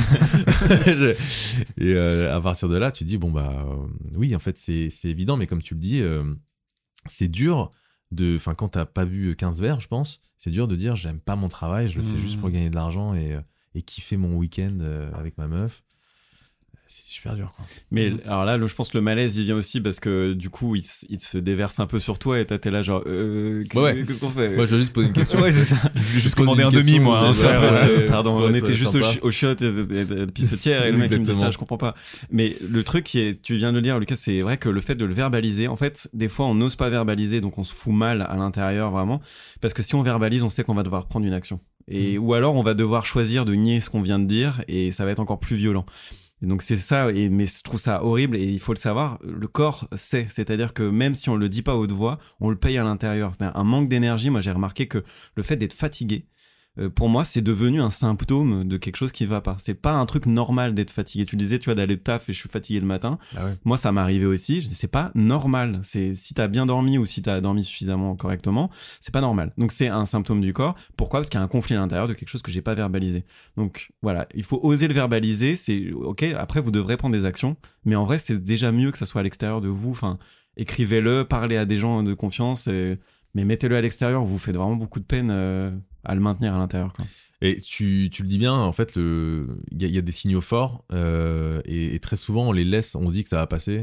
Et à partir de là, tu dis, oui, en fait, c'est évident, mais comme tu le dis, c'est dur quand t'as pas bu 15 verres, je pense, c'est dur de dire, j'aime pas mon travail, je le fais juste pour gagner de l'argent et kiffer mon week-end avec ma meuf. C'est super dur, quoi. Mais alors là, je pense que le malaise, il vient aussi parce que du coup, il se déverse un peu sur toi et t'es là genre, qu'est-ce qu'on fait? Moi, je veux juste poser une question. Ouais, c'est ça. Je vais juste commander un demi, moi. Pardon, on était juste au shot et pissotière et le mec il me dit ça, je comprends pas. Mais le truc tu viens de le dire, Lucas, c'est vrai que le fait de le verbaliser, en fait, des fois, on n'ose pas verbaliser, donc on se fout mal à l'intérieur, vraiment. Parce que si on verbalise, on sait qu'on va devoir prendre une action. Ou alors, on va devoir choisir de nier ce qu'on vient de dire et ça va être encore plus violent. Et donc c'est ça, mais je trouve ça horrible et il faut le savoir, le corps sait, c'est-à-dire que même si on le dit pas à haute voix, on le paye à l'intérieur. Un manque d'énergie, moi j'ai remarqué que le fait d'être fatigué, pour moi c'est devenu un symptôme de quelque chose qui va pas. C'est pas un truc normal d'être fatigué. Tu disais, tu vois, d'aller au taf et je suis fatigué le matin. Ah ouais. Moi ça m'est arrivé aussi, je dis c'est pas normal. C'est si t'as bien dormi ou si t'as dormi suffisamment correctement, c'est pas normal. Donc c'est un symptôme du corps. Pourquoi? Parce qu'il y a un conflit à l'intérieur de quelque chose que j'ai pas verbalisé. Donc voilà, il faut oser le verbaliser, c'est ok, après vous devrez prendre des actions, mais en vrai c'est déjà mieux que ça soit à l'extérieur de vous. Enfin, écrivez-le, parlez à des gens de confiance, mais mettez-le à l'extérieur, vous faites vraiment beaucoup de peine à le maintenir à l'intérieur, quoi. Et tu le dis bien, en fait, il y a des signaux forts et très souvent on les laisse, on dit que ça va passer,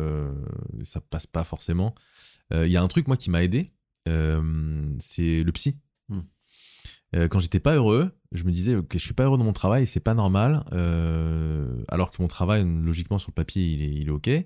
ça passe pas forcément. Il y a un truc moi qui m'a aidé, c'est le psy. Quand j'étais pas heureux, je me disais ok, je suis pas heureux dans mon travail, c'est pas normal, alors que mon travail logiquement sur le papier il est ok.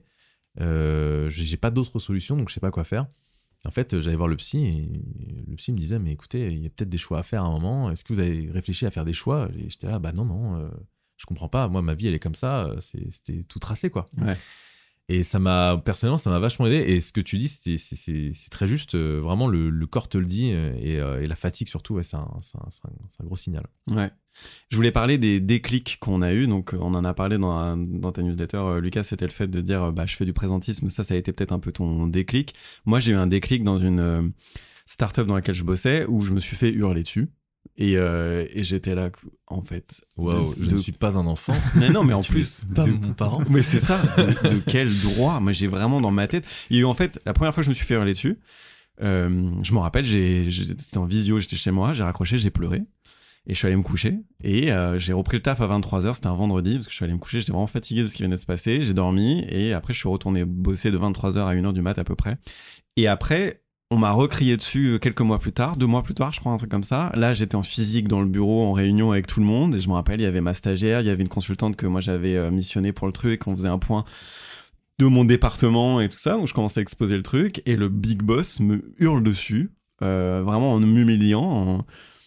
J'ai pas d'autre solution donc je sais pas quoi faire. En fait, j'allais voir le psy et le psy me disait mais écoutez, il y a peut-être des choix à faire à un moment. Est-ce que vous avez réfléchi à faire des choix? Et j'étais là, bah non, je comprends pas. Moi, ma vie, elle est comme ça. C'était tout tracé, quoi. Ouais. Et personnellement, ça m'a vachement aidé. Et ce que tu dis, c'est très juste. Vraiment, le corps te le dit et la fatigue surtout, ouais, c'est un gros signal. Ouais. Je voulais parler des déclics qu'on a eu. Donc, on en a parlé dans ta newsletter, Lucas. C'était le fait de dire, je fais du présentisme. Ça a été peut-être un peu ton déclic. Moi, j'ai eu un déclic dans une startup dans laquelle je bossais où je me suis fait hurler dessus. Et j'étais là, en fait. Waouh, je ne suis pas un enfant. Mais non, mais en plus. Pas mon parent. Mais c'est ça. De quel droit? Moi, j'ai vraiment dans ma tête. Il y a eu, en fait, la première fois que je me suis fait hurler dessus, je me rappelle, c'était en visio, j'étais chez moi, j'ai raccroché, j'ai pleuré. Et je suis allé me coucher. Et j'ai repris le taf à 23h, c'était un vendredi, parce que je suis allé me coucher, j'étais vraiment fatigué de ce qui venait de se passer. J'ai dormi, et après, je suis retourné bosser de 23h à 1h du mat à peu près. Et après, on m'a recrié dessus 2 mois plus tard, je crois, un truc comme ça. Là, j'étais en physique dans le bureau, en réunion avec tout le monde. Et je me rappelle, il y avait ma stagiaire, il y avait une consultante que moi j'avais missionnée pour le truc. On faisait un point de mon département et tout ça. Donc je commençais à exposer le truc. Et le big boss me hurle dessus, vraiment en m'humiliant.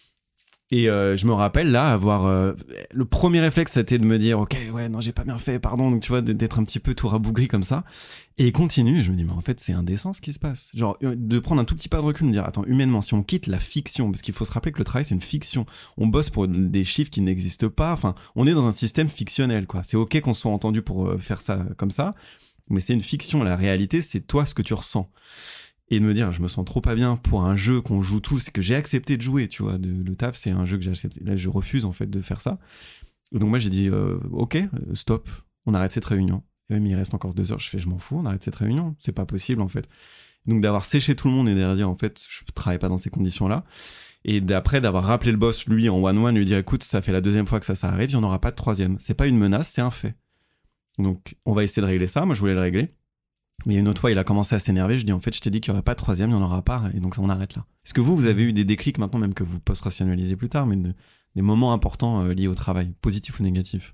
Et je me rappelle là avoir le premier réflexe c'était de me dire ok ouais non j'ai pas bien fait pardon, donc tu vois d'être un petit peu tout rabougri comme ça, et il continue et je me dis mais en fait c'est indécent ce qui se passe, genre de prendre un tout petit pas de recul, me dire attends, humainement si on quitte la fiction, parce qu'il faut se rappeler que le travail c'est une fiction, on bosse pour des chiffres qui n'existent pas, enfin on est dans un système fictionnel quoi, c'est ok qu'on soit entendu pour faire ça comme ça, mais c'est une fiction, la réalité c'est toi ce que tu ressens. Et de me dire, je me sens trop pas bien pour un jeu qu'on joue tous, et que j'ai accepté de jouer, tu vois. Le taf, c'est un jeu que j'ai accepté. Là, je refuse, en fait, de faire ça. Et donc, moi, j'ai dit, ok, stop, on arrête cette réunion. Et mais il reste encore 2 heures. Je fais, je m'en fous, on arrête cette réunion. C'est pas possible, en fait. Donc, d'avoir séché tout le monde et de dire, en fait, je travaille pas dans ces conditions-là. Et d'après, d'avoir rappelé le boss, lui, en one-one, lui dire, écoute, ça fait la 2e fois que ça arrive, il n'y en aura pas de 3e. C'est pas une menace, c'est un fait. Donc, on va essayer de régler ça. Moi, je voulais le régler. Mais une autre fois, il a commencé à s'énerver. Je dis, en fait, je t'ai dit qu'il n'y aurait pas de 3e, il n'y en aura pas. Et donc, on arrête là. Est-ce que vous avez eu des déclics maintenant, même que vous post-rationalisez plus tard, mais des moments importants liés au travail, positifs ou négatifs?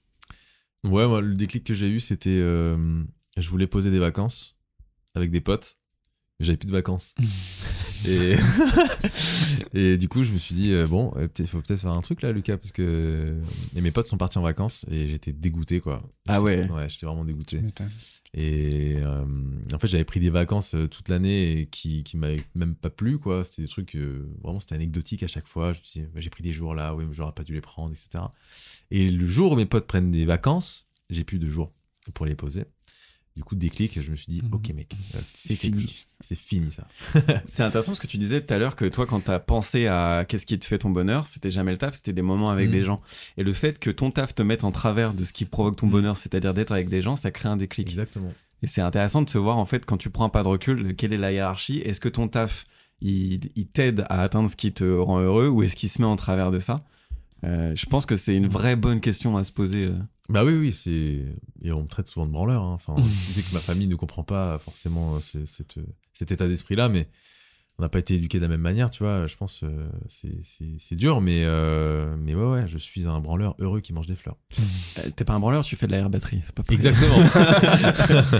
Ouais, moi, le déclic que j'ai eu, c'était... je voulais poser des vacances avec des potes, mais j'avais plus de vacances. Et du coup, je me suis dit, bon, il faut peut-être faire un truc là, Lucas, parce que... Et mes potes sont partis en vacances et j'étais dégoûté, quoi. Ah ouais? Ouais, j'étais vraiment dégoûté. Et en fait, j'avais pris des vacances toute l'année et qui m'avaient même pas plu, quoi. C'était des trucs, vraiment, c'était anecdotique à chaque fois. Je me disais, j'ai pris des jours là, oui, mais j'aurais pas dû les prendre, etc. Et le jour où mes potes prennent des vacances, j'ai plus de jours pour les poser. Du coup, déclic, je me suis dit, ok mec, c'est fini. C'est fini ça. C'est intéressant parce que tu disais tout à l'heure que toi, quand t'as pensé à qu'est-ce qui te fait ton bonheur, c'était jamais le taf, c'était des moments avec des gens. Et le fait que ton taf te mette en travers de ce qui provoque ton bonheur, c'est-à-dire d'être avec des gens, ça crée un déclic. Exactement. Et c'est intéressant de se voir, en fait, quand tu prends un pas de recul, quelle est la hiérarchie? Est-ce que ton taf, il t'aide à atteindre ce qui te rend heureux, ou est-ce qu'il se met en travers de ça? Je pense que c'est une vraie bonne question à se poser. Bah oui, et on me traite souvent de branleur. Hein. Enfin, je disais que ma famille ne comprend pas forcément cet état d'esprit-là, mais on n'a pas été éduqués de la même manière, tu vois. Je pense c'est dur, mais ouais, je suis un branleur heureux qui mange des fleurs. T'es pas un branleur, tu fais de la batterie, c'est pas pareil. Exactement.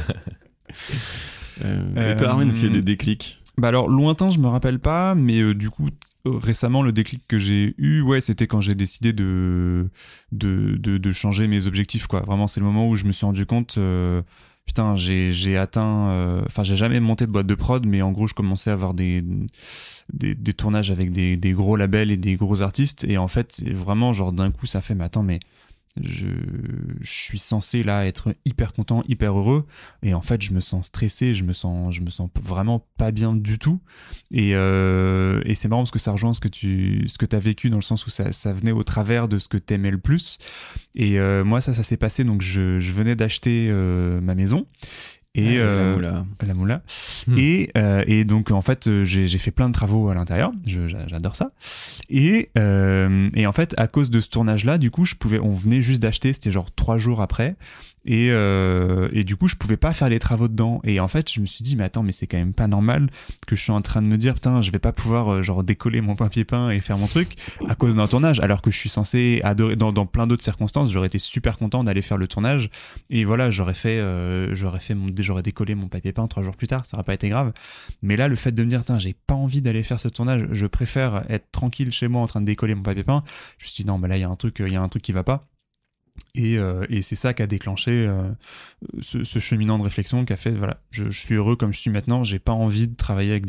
Et toi, Armin, est-ce qu'il y a des déclics? Bah alors, lointain, je me rappelle pas, mais du coup, récemment, le déclic que j'ai eu, ouais, c'était quand j'ai décidé de changer mes objectifs, quoi. Vraiment, c'est le moment où je me suis rendu compte, putain, j'ai atteint, enfin, j'ai jamais monté de boîte de prod, mais en gros, je commençais à avoir des tournages avec des gros labels et des gros artistes, et en fait, vraiment, genre, d'un coup, ça fait, mais attends, mais je suis censé là être hyper content, hyper heureux, et en fait je me sens stressé, je me sens vraiment pas bien du tout, et c'est marrant parce que ça rejoint ce que t'as vécu, dans le sens où ça venait au travers de ce que t'aimais le plus, et moi ça s'est passé, donc je venais d'acheter ma maison, Et La moula. la moula. Et donc en fait j'ai fait plein de travaux à l'intérieur, j'adore ça. Et en fait à cause de ce tournage là, du coup on venait juste d'acheter, c'était genre 3 jours après. Et du coup je pouvais pas faire les travaux dedans, et en fait je me suis dit mais attends, mais c'est quand même pas normal que je suis en train de me dire putain je vais pas pouvoir genre décoller mon papier peint et faire mon truc à cause d'un tournage, alors que je suis censé adorer. Dans plein d'autres circonstances j'aurais été super content d'aller faire le tournage, et voilà j'aurais décollé mon papier peint 3 jours plus tard, ça aurait pas été grave. Mais là le fait de me dire putain j'ai pas envie d'aller faire ce tournage, je préfère être tranquille chez moi en train de décoller mon papier peint, je me suis dit non mais là il y a un truc qui va pas. Et c'est ça qui a déclenché ce cheminement de réflexion qui a fait voilà, je suis heureux comme je suis maintenant, j'ai pas envie de travailler avec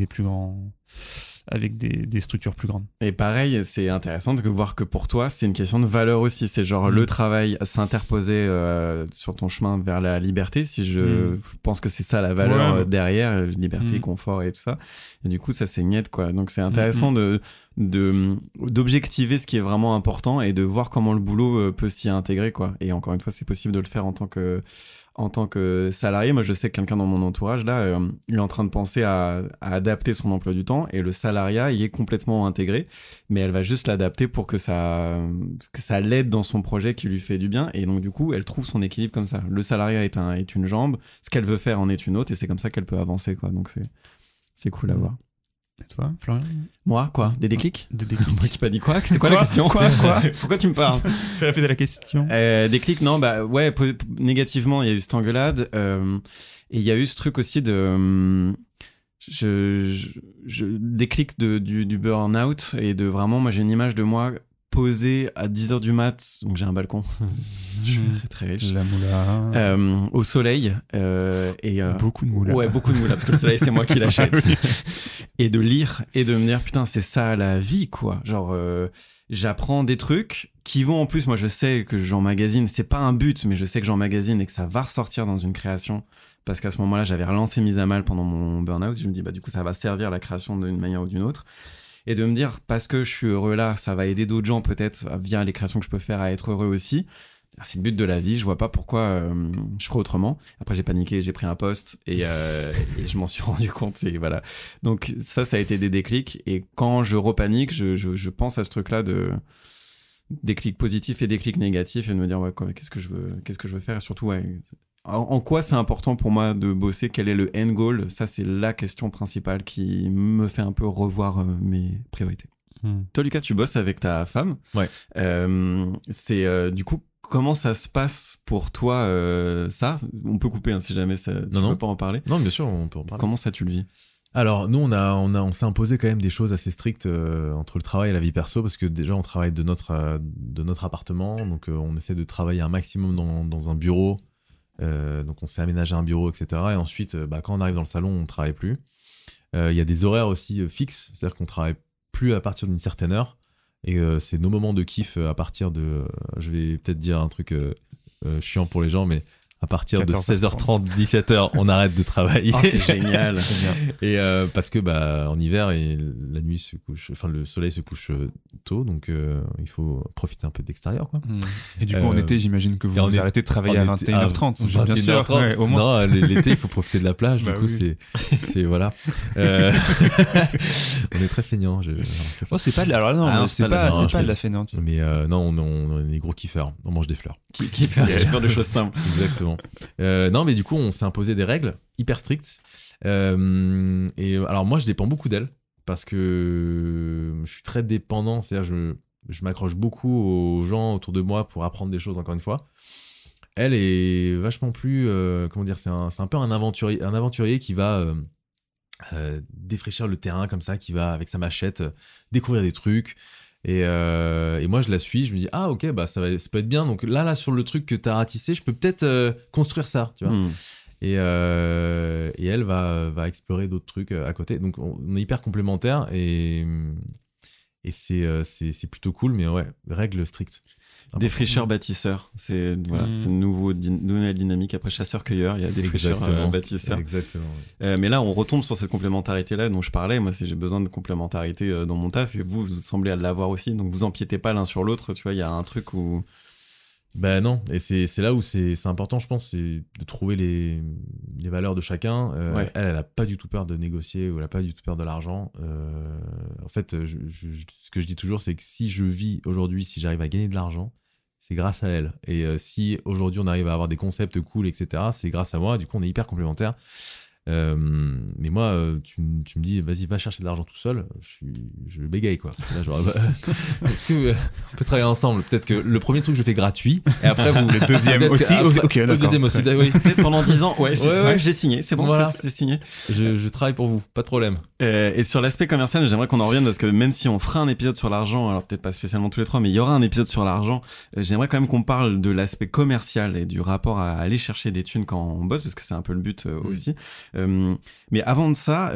des structures plus grandes. Et pareil, c'est intéressant de voir que pour toi, c'est une question de valeur aussi. C'est genre le travail s'interposer sur ton chemin vers la liberté. Si je pense que c'est ça la valeur derrière, liberté, confort et tout ça. Et du coup, ça c'est net, quoi. Donc c'est intéressant d'objectiver ce qui est vraiment important et de voir comment le boulot peut s'y intégrer, quoi. Et encore une fois, c'est possible de le faire en tant que salarié. Moi, je sais que quelqu'un dans mon entourage, là, il est en train de penser à adapter son emploi du temps, et le salariat y est complètement intégré, mais elle va juste l'adapter pour que ça l'aide dans son projet qui lui fait du bien, et donc du coup, elle trouve son équilibre comme ça. Le salariat est une jambe, ce qu'elle veut faire en est une autre, et c'est comme ça qu'elle peut avancer, quoi. Donc c'est cool à voir. Et toi, Florian ? Moi, quoi ? Des déclics ? Des déclics. Moi qui pas dit quoi ? C'est quoi la question ? Quoi Pourquoi tu me parles ? Fais répéter la question. Déclic, non, bah ouais, négativement, il y a eu cette engueulade, et il y a eu ce truc aussi de déclic du burn-out, et de vraiment, moi j'ai une image de moi posé à 10h du mat, donc j'ai un balcon, je suis très très riche, la moula, au soleil, et beaucoup de moula. Ouais, beaucoup de moula, parce que le soleil c'est moi qui l'achète. Oui. Et de lire et de me dire putain, c'est ça la vie, quoi. Genre j'apprends des trucs qui vont, en plus, moi je sais que j'emmagasine, c'est pas un but, mais je sais que j'emmagasine et que ça va ressortir dans une création, parce qu'à ce moment-là j'avais relancé Mise à Mal pendant mon burn-out. Je me dis bah du coup ça va servir la création d'une manière ou d'une autre, et de me dire parce que je suis heureux là, ça va aider d'autres gens peut-être via les créations que je peux faire à être heureux aussi. C'est le but de la vie, je vois pas pourquoi je ferais autrement. Après j'ai paniqué, j'ai pris un poste, et je m'en suis rendu compte, et voilà. Donc ça a été des déclics, et quand je repanique, je pense à ce truc là de déclic positif et déclic négatif, et de me dire ouais, qu'est-ce que je veux faire, et surtout ouais, en quoi c'est important pour moi de bosser, quel est le end goal. Ça c'est la question principale qui me fait un peu revoir mes priorités. Toi Lucas, tu bosses avec ta femme. Ouais. C'est du coup comment ça se passe pour toi, ça ? On peut couper si jamais tu veux pas en parler. Non, bien sûr, on peut en parler. Comment ça tu le vis ? Alors, nous, on s'est imposé quand même des choses assez strictes entre le travail et la vie perso, parce que déjà, on travaille de notre appartement, donc on essaie de travailler un maximum dans un bureau. Donc, on s'est aménagé un bureau, etc. Et ensuite, quand on arrive dans le salon, on ne travaille plus. Il y a des horaires aussi fixes, c'est-à-dire qu'on travaille plus à partir d'une certaine heure. Et c'est nos moments de kiff à partir de... je vais peut-être dire un truc chiant pour les gens, mais à partir de 16h30, 17h, on arrête de travailler. Oh, c'est génial. Et parce que en hiver, et la nuit se couche, enfin le soleil se couche tôt, donc il faut profiter un peu d'extérieur, quoi. Et du coup, en été, j'imagine que vous arrêtez de travailler à 21h30. Bien sûr. Ouais, au moins. Non, l'été, il faut profiter de la plage. Du coup, oui. c'est voilà. On est très feignants. Oh, c'est pas de la... Alors non, mais c'est pas de la fainéantise. Mais non, on est des gros kiffeurs. On mange des fleurs. Qui fait de choses simples. Exactement. Non, mais du coup, on s'est imposé des règles hyper strictes. Et alors, moi, je dépends beaucoup d'elle, parce que je suis très dépendant. C'est-à-dire, je m'accroche beaucoup aux gens autour de moi pour apprendre des choses, encore une fois. Elle est vachement plus... comment dire, c'est un peu un aventurier qui va défraîchir le terrain comme ça, qui va, avec sa machette, découvrir des trucs. Et moi, je la suis, je me dis, ah ok, ça peut être bien. Donc là, sur le truc que tu as ratissé, je peux peut-être construire ça, tu vois. Et elle va explorer d'autres trucs à côté. Donc on est hyper complémentaires, et c'est plutôt cool, mais ouais, règles strictes. Défricheur bâtisseur, c'est une nouvelle dynamique. Après chasseur-cueilleur, il y a défricheur bâtisseur. Exactement. Mais là, on retombe sur cette complémentarité-là dont je parlais. Moi, j'ai besoin de complémentarité dans mon taf, et vous semblez à l'avoir aussi. Donc, vous empiétez pas l'un sur l'autre. Tu vois, il y a un truc où... Non, et c'est là où c'est important, je pense, c'est de trouver les valeurs de chacun. Elle a pas du tout peur de négocier ou elle a pas du tout peur de l'argent. En fait, ce que je dis toujours, c'est que si je vis aujourd'hui, si j'arrive à gagner de l'argent, c'est grâce à elle. Et si aujourd'hui on arrive à avoir des concepts cool, etc., c'est grâce à moi. Du coup, on est hyper complémentaires. Mais moi, tu me dis, vas-y, va chercher de l'argent tout seul. Je bégaye, quoi. Là, genre, est-ce que on peut travailler ensemble? Peut-être que le premier truc, je fais gratuit. Et après, vous. Le deuxième aussi. Ok, d'accord. Le deuxième aussi. Oui. Peut-être pendant 10 ans. Ouais, j'ai signé. C'est bon, Voilà. c'est signé. Je travaille pour vous. Pas de problème. Et sur l'aspect commercial, j'aimerais qu'on en revienne parce que même si on fera un épisode sur l'argent, alors peut-être pas spécialement tous les trois, mais il y aura un épisode sur l'argent, j'aimerais quand même qu'on parle de l'aspect commercial et du rapport à aller chercher des thunes quand on bosse parce que c'est un peu le but aussi. Mais avant de ça,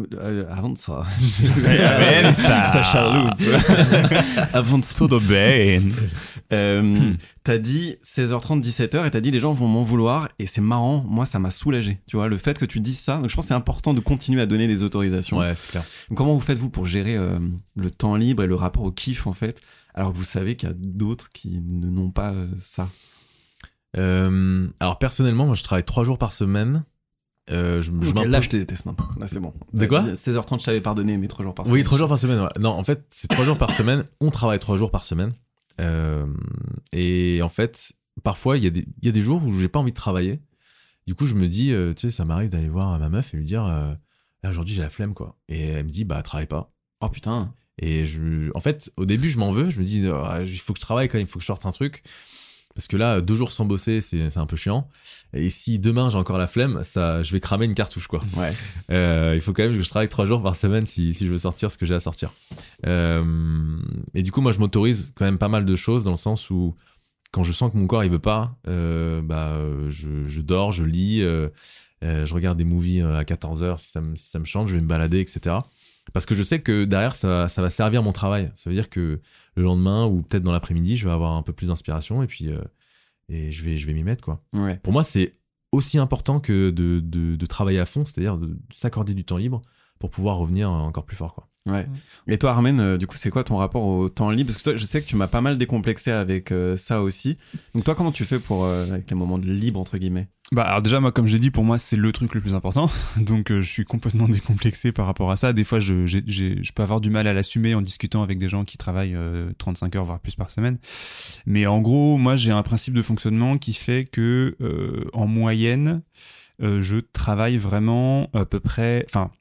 Ça chaloupe. avant de Todo bem. T'as dit 16h30, 17h et t'as dit les gens vont m'en vouloir et c'est marrant, moi ça m'a soulagé, tu vois, le fait que tu dises ça. Donc je pense que c'est important de continuer à donner des autorisations. Ouais, c'est clair. Donc, comment vous faites-vous pour gérer le temps libre et le rapport au kiff en fait, alors que vous savez qu'il y a d'autres qui n'ont pas ça? Alors personnellement, moi je travaille 3 jours par semaine. Là je te déteste maintenant, là c'est bon. De quoi? 16h30 je t'avais pardonné, mais 3 jours par semaine. Oui, 3 jours par semaine. Ouais. Non, en fait, c'est 3 jours par semaine. On travaille 3 jours par semaine. Et en fait, parfois, il y a des jours où j'ai pas envie de travailler. Du coup, je me dis, tu sais, ça m'arrive d'aller voir ma meuf et lui dire, là, aujourd'hui, j'ai la flemme, quoi. Et elle me dit, bah, travaille pas. Oh putain. Et en fait, au début, je m'en veux. Je me dis, il faut que je travaille quand même, il faut que je sorte un truc. Parce que là, 2 jours sans bosser, c'est un peu chiant. Et si demain j'ai encore la flemme, je vais cramer une cartouche, quoi. Ouais. Il faut quand même que je travaille 3 jours par semaine si je veux sortir ce que j'ai à sortir. Et du coup, moi, je m'autorise quand même pas mal de choses dans le sens où quand je sens que mon corps il veut pas, je dors, je lis, je regarde des movies à 14h si ça me chante, je vais me balader, etc. Parce que je sais que derrière, ça va servir mon travail. Ça veut dire que le lendemain ou peut-être dans l'après-midi, je vais avoir un peu plus d'inspiration et puis je vais m'y mettre, quoi. Ouais. Pour moi, c'est aussi important que de travailler à fond, c'est-à-dire de s'accorder du temps libre pour pouvoir revenir encore plus fort, quoi. Ouais. Et toi, Armen, du coup, c'est quoi ton rapport au temps libre? Parce que toi, je sais que tu m'as pas mal décomplexé avec ça aussi. Donc toi, comment tu fais avec les moments de libre, entre guillemets? Bah alors déjà, moi, comme j'ai dit, pour moi, c'est le truc le plus important. Donc je suis complètement décomplexé par rapport à ça. Des fois, je peux avoir du mal à l'assumer en discutant avec des gens qui travaillent 35 heures, voire plus par semaine. Mais en gros, moi, j'ai un principe de fonctionnement qui fait que, en moyenne, je travaille vraiment à peu près...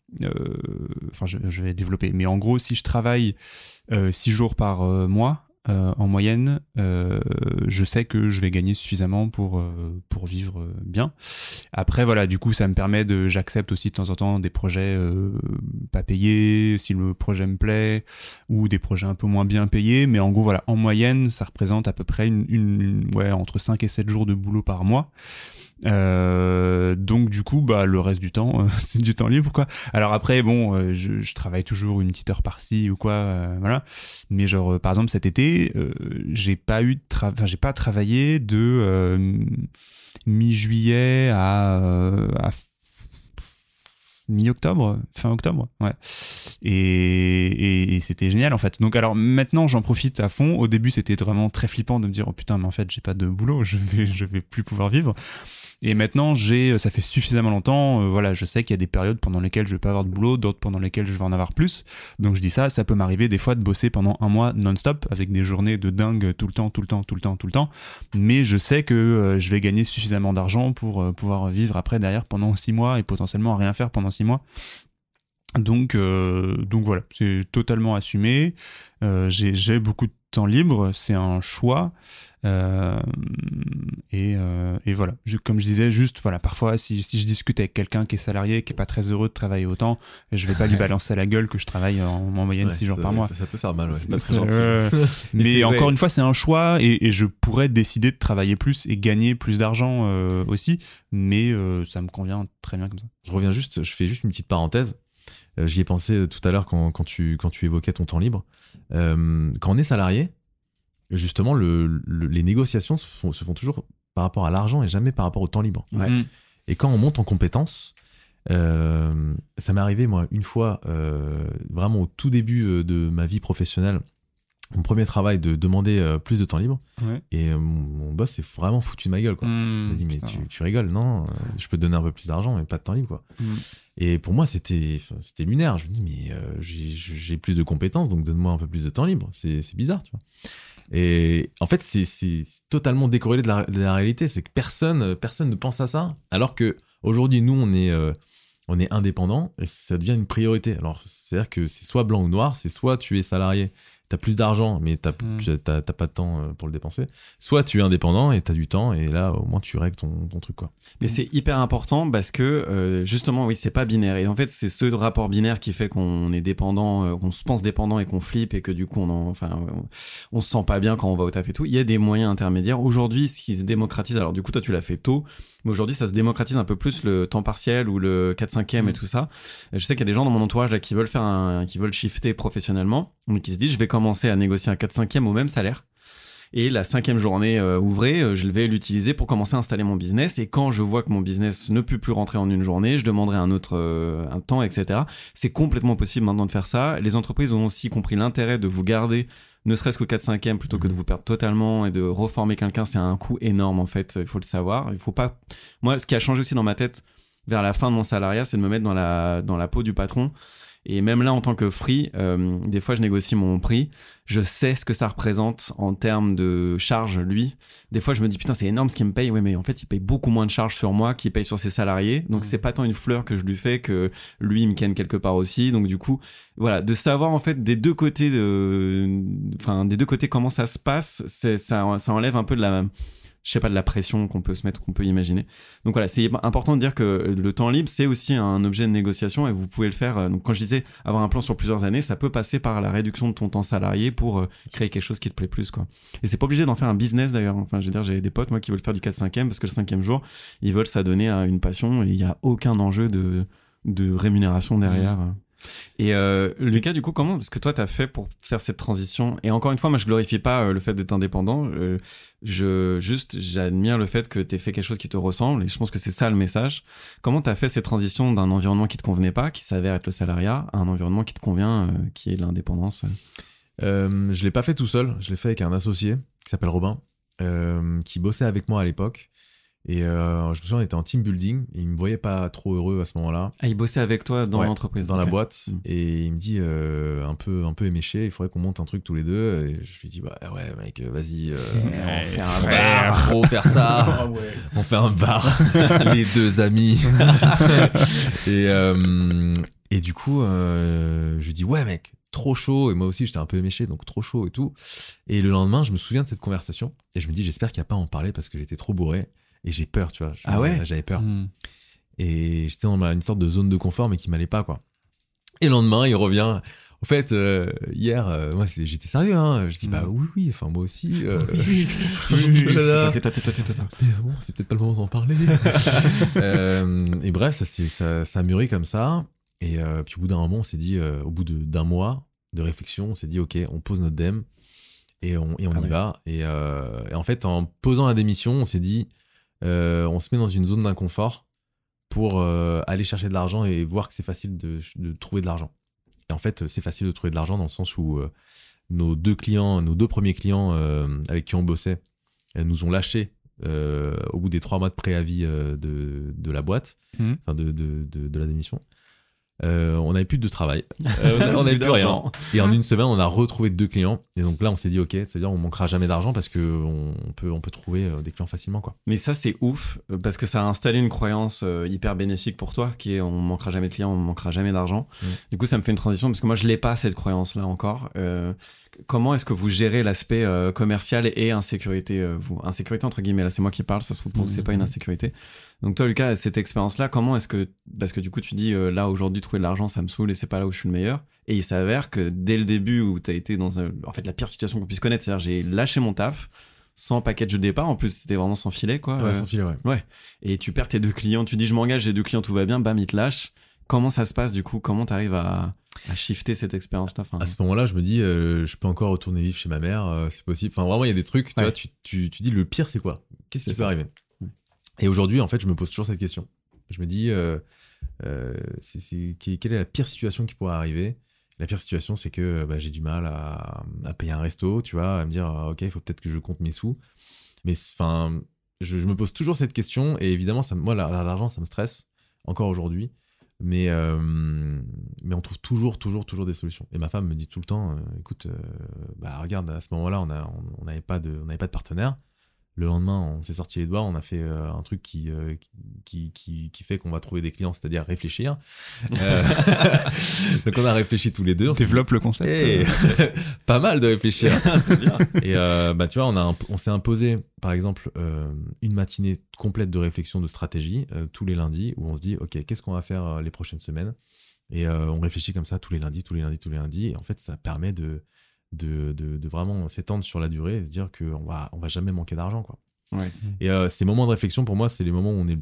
je vais développer. Mais en gros, si je travaille 6 jours par mois, en moyenne, je sais que je vais gagner suffisamment pour vivre bien. Après, voilà, du coup, ça me permet j'accepte aussi de temps en temps des projets pas payés, si le projet me plaît, ou des projets un peu moins bien payés. Mais en gros, voilà, en moyenne, ça représente à peu près entre 5 et 7 jours de boulot par mois. Donc du coup le reste du temps c'est du temps libre, quoi. Alors après je travaille toujours une petite heure par-ci ou quoi, voilà. Mais genre par exemple cet été j'ai pas travaillé de mi-juillet à mi-octobre, fin octobre, ouais. Et c'était génial en fait. Donc alors maintenant j'en profite à fond. Au début c'était vraiment très flippant de me dire oh putain mais en fait j'ai pas de boulot, je vais plus pouvoir vivre. Et maintenant ça fait suffisamment longtemps, voilà, je sais qu'il y a des périodes pendant lesquelles je vais pas avoir de boulot, d'autres pendant lesquelles je vais en avoir plus. Donc je dis ça peut m'arriver des fois de bosser pendant un mois non-stop avec des journées de dingue tout le temps. Mais je sais que je vais gagner suffisamment d'argent pour pouvoir vivre après derrière pendant 6 mois et potentiellement rien faire pendant 6 mois. Donc voilà, c'est totalement assumé. J'ai beaucoup de temps libre, c'est un choix. Et voilà, comme je disais, juste voilà, parfois si je discute avec quelqu'un qui est salarié, qui est pas très heureux de travailler autant, je vais pas lui balancer à la gueule que je travaille en moyenne 6 jours par mois. Ça peut faire mal, ouais. C'est pas très gentil. Mais encore une fois, c'est un choix et je pourrais décider de travailler plus et gagner plus d'argent aussi, mais ça me convient très bien comme ça. Je fais juste une petite parenthèse. J'y ai pensé tout à l'heure quand tu évoquais ton temps libre. Quand on est salarié, justement, les négociations se font toujours par rapport à l'argent et jamais par rapport au temps libre. Ouais. Et quand on monte en compétences, ça m'est arrivé, moi, une fois, vraiment au tout début de ma vie professionnelle, mon premier travail de demander plus de temps libre. Ouais. Et mon boss s'est vraiment foutu de ma gueule, quoi. Il m'a dit, mais tu rigoles, non, je peux te donner un peu plus d'argent, mais pas de temps libre, quoi. Et pour moi, c'était lunaire. Je me dis, mais j'ai plus de compétences, donc donne-moi un peu plus de temps libre. C'est bizarre, tu vois. Et en fait, c'est totalement décorrélé de la réalité. C'est que personne ne pense à ça, alors que aujourd'hui, nous, on est indépendants et ça devient une priorité. Alors, c'est-à-dire que c'est soit blanc ou noir, c'est soit tu es salarié, t'as plus d'argent, mais t'as pas de temps pour le dépenser. Soit tu es indépendant et t'as du temps, et là, au moins, tu règles ton truc, quoi. Mais c'est hyper important parce que, justement, oui, c'est pas binaire. Et en fait, c'est ce rapport binaire qui fait qu'on est dépendant, qu'on se pense dépendant et qu'on flippe et que du coup, on se sent pas bien quand on va au taf et tout. Il y a des moyens intermédiaires. Aujourd'hui, ce qui se démocratise, alors du coup, toi, tu l'as fait tôt, mais aujourd'hui, ça se démocratise un peu plus le temps partiel ou le 4/5e et tout ça. Je sais qu'il y a des gens dans mon entourage là qui veulent shifter professionnellement, mais qui se disent, je vais commencer à négocier un 4/5e au même salaire. Et la 5e journée ouvrée, je vais l'utiliser pour commencer à installer mon business. Et quand je vois que mon business ne peut plus rentrer en une journée, je demanderai un temps, etc. C'est complètement possible maintenant de faire ça. Les entreprises ont aussi compris l'intérêt de vous garder ne serait-ce qu'au 4/5e plutôt que de vous perdre totalement et de reformer quelqu'un. C'est un coût énorme, en fait. Il faut le savoir. Il faut pas... Moi, ce qui a changé aussi dans ma tête vers la fin de mon salariat, c'est de me mettre dans la peau du patron. Et même là, en tant que free, des fois, je négocie mon prix. Je sais ce que ça représente en termes de charges, lui. Des fois, je me dis, putain, c'est énorme ce qu'il me paye. Ouais, mais en fait, il paye beaucoup moins de charges sur moi qu'il paye sur ses salariés. Donc, c'est pas tant une fleur que je lui fais que lui, il me ken quelque part aussi. Donc, du coup, voilà, de savoir, en fait, des deux côtés comment ça se passe, ça enlève un peu de la pression qu'on peut se mettre, qu'on peut imaginer. Donc voilà, c'est important de dire que le temps libre, c'est aussi un objet de négociation et vous pouvez le faire. Donc quand je disais avoir un plan sur plusieurs années, ça peut passer par la réduction de ton temps salarié pour créer quelque chose qui te plaît plus, quoi. Et c'est pas obligé d'en faire un business d'ailleurs. Enfin, je veux dire, j'ai des potes, moi, qui veulent faire du 4/5e parce que le 5e jour, ils veulent s'adonner à une passion et il y a aucun enjeu de rémunération derrière. Et Lucas, du coup, comment est-ce que toi t'as fait pour faire cette transition? Et encore une fois, moi je glorifie pas le fait d'être indépendant, j'admire le fait que t'aies fait quelque chose qui te ressemble et je pense que c'est ça le message. Comment t'as fait cette transition d'un environnement qui te convenait pas, qui s'avère être le salariat, à un environnement qui te convient, qui est l'indépendance? Je l'ai pas fait tout seul, je l'ai fait avec un associé qui s'appelle Robin, qui bossait avec moi à l'époque. Et je me souviens, on était en team building et il me voyait pas trop heureux à ce moment-là. Ah, il bossait avec toi dans l'entreprise? Dans la boîte. Et il me dit, un peu éméché, il faudrait qu'on monte un truc tous les deux. Et je lui dis, ouais, mec, vas-y, on fait un bar. Trop faire ça. On fait un bar. Les deux amis. Et du coup, je lui dis, ouais, mec, trop chaud. Et moi aussi, j'étais un peu éméché, donc trop chaud et tout. Et le lendemain, je me souviens de cette conversation. Et je me dis, j'espère qu'il n'y a pas à en parler parce que j'étais trop bourré. Et j'ai peur, tu vois. J'avais peur. Et j'étais dans une sorte de zone de confort, mais qui m'allait pas, quoi. Et le lendemain, il revient. Au fait, hier, moi, j'étais sérieux, hein. Je dis, bah oui, enfin, moi aussi. Tais-toi. Mais bon, c'est peut-être pas le moment d'en parler. Et bref, ça a mûri comme ça. Et puis au bout d'un moment, on s'est dit, au bout d'un mois de réflexion, on s'est dit, ok, on pose notre dème et on y va. Et en fait, en posant la démission, on s'est dit, on se met dans une zone d'inconfort pour aller chercher de l'argent et voir que c'est facile de trouver de l'argent. Et en fait, c'est facile de trouver de l'argent dans le sens où nos deux premiers clients avec qui on bossait nous ont lâchés au bout des 3 mois de préavis de la boîte, enfin de la démission. On n'avait plus de travail, on n'avait plus rien. Et en une semaine, on a retrouvé 2 clients. Et donc là, on s'est dit, ok, c'est-à-dire on manquera jamais d'argent parce que on peut trouver des clients facilement, quoi. Mais ça, c'est ouf parce que ça a installé une croyance hyper bénéfique pour toi, qui est on manquera jamais de clients, on manquera jamais d'argent. Du coup, ça me fait une transition parce que moi, je l'ai pas cette croyance-là encore. Comment est-ce que vous gérez l'aspect commercial et insécurité, vous? Insécurité entre guillemets, là c'est moi qui parle, ça se trouve pour vous c'est pas une insécurité. Donc toi Lucas, cette expérience-là, comment est-ce que, parce que du coup tu dis là aujourd'hui trouver de l'argent ça me saoule et c'est pas là où je suis le meilleur, et il s'avère que dès le début où t'as été dans en fait la pire situation qu'on puisse connaître, c'est-à-dire j'ai lâché mon taf, sans package de départ, en plus c'était vraiment sans filet, quoi. Ouais, sans filet, ouais. Et tu perds tes 2 clients, tu dis je m'engage, j'ai 2 clients, tout va bien, bam, ils te lâchent. Comment ça se passe du coup? Comment t'arrives à shifter cette expérience-là? À ce moment-là, je me dis, je peux encore retourner vivre chez ma mère, c'est possible. Enfin, vraiment, il y a des trucs, tu vois, tu dis le pire, c'est quoi? Qu'est-ce qui peut arriver? Et aujourd'hui, en fait, je me pose toujours cette question. Je me dis, quelle est la pire situation qui pourrait arriver? La pire situation, c'est que j'ai du mal à payer un resto, tu vois, à me dire, ok, il faut peut-être que je compte mes sous. Mais enfin, je me pose toujours cette question, et évidemment, moi, l'argent, ça me stresse, encore aujourd'hui. Mais on trouve toujours des solutions. Et ma femme me dit tout le temps, écoute, regarde, à ce moment-là, on n'avait pas de partenaire. Le lendemain, on s'est sorti les doigts, on a fait un truc qui fait qu'on va trouver des clients, c'est-à-dire réfléchir. Donc on a réfléchi tous les deux. Développe le concept. Pas mal de réfléchir. C'est bien. Et tu vois, on s'est imposé, par exemple, une matinée complète de réflexion de stratégie tous les lundis, où on se dit, ok, qu'est-ce qu'on va faire les prochaines semaines ? Et on réfléchit comme ça tous les lundis. Et en fait, ça permet de vraiment s'étendre sur la durée et se dire qu'on va jamais manquer d'argent, quoi. Ouais. Et ces moments de réflexion, pour moi, c'est les moments où on est le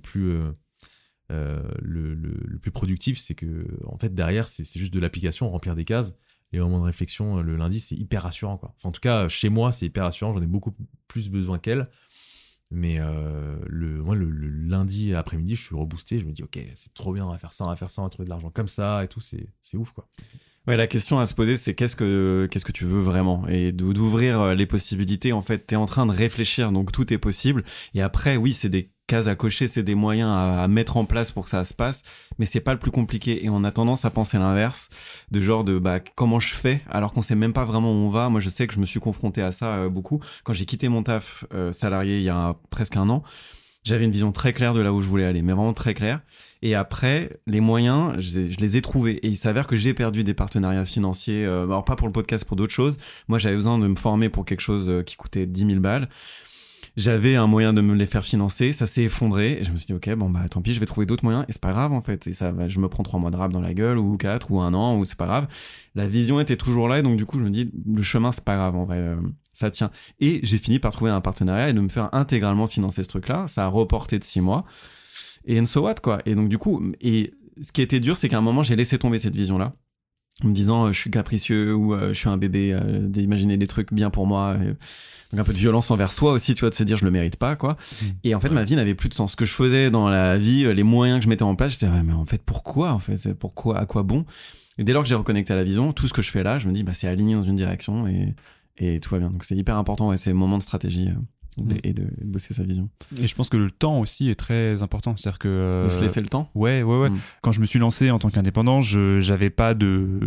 plus productif. C'est que, en fait, derrière, c'est juste de l'application, remplir des cases. Les moments de réflexion le lundi, c'est hyper rassurant, quoi. Enfin, en tout cas, chez moi, c'est hyper rassurant. J'en ai beaucoup plus besoin qu'elle. Mais le lundi après-midi, je suis reboosté. Je me dis, ok, c'est trop bien, on va faire ça, on va trouver de l'argent comme ça et tout. C'est ouf, quoi. Ouais, la question à se poser, c'est qu'est-ce que tu veux vraiment, et d'ouvrir les possibilités. En fait, t'es en train de réfléchir, donc tout est possible. Et après, oui, c'est des cases à cocher, c'est des moyens à mettre en place pour que ça se passe, mais c'est pas le plus compliqué. Et on a tendance à penser l'inverse, de genre de comment je fais, alors qu'on sait même pas vraiment où on va. Moi, je sais que je me suis confronté à ça beaucoup quand j'ai quitté mon taf salarié il y a presque un an. J'avais une vision très claire de là où je voulais aller, mais vraiment très claire. Et après, les moyens, je les ai trouvés. Et il s'avère que j'ai perdu des partenariats financiers. Alors pas pour le podcast, pour d'autres choses. Moi, j'avais besoin de me former pour quelque chose qui coûtait 10 000 balles. J'avais un moyen de me les faire financer. Ça s'est effondré. Et je me suis dit, ok, tant pis, je vais trouver d'autres moyens. Et c'est pas grave, en fait. Et je me prends 3 mois de rap dans la gueule, ou 4, ou 1 an, ou c'est pas grave. La vision était toujours là. Et donc, du coup, je me dis, le chemin, c'est pas grave, en vrai. Ça tient. Et j'ai fini par trouver un partenariat et de me faire intégralement financer ce truc-là. Ça a reporté de 6 mois. Et so what, quoi. Et donc, du coup, ce qui était dur, c'est qu'à un moment, j'ai laissé tomber cette vision-là. En me disant, je suis capricieux, ou je suis un bébé, d'imaginer des trucs bien pour moi. Donc, un peu de violence envers soi aussi, tu vois, de se dire, je le mérite pas, quoi. Et en fait, ma vie n'avait plus de sens. Ce que je faisais dans la vie, les moyens que je mettais en place, j'étais, mais en fait, pourquoi, en fait? Pourquoi, à quoi bon? Et dès lors que j'ai reconnecté à la vision, tout ce que je fais là, je me dis, c'est aligné dans une direction et tout va bien. Donc, c'est hyper important, ouais, ces moments de stratégie. Et de bosser sa vision. Et je pense que le temps aussi est très important. C'est-à-dire que... de se laisser le temps. Ouais. Quand je me suis lancé en tant qu'indépendant, j'avais pas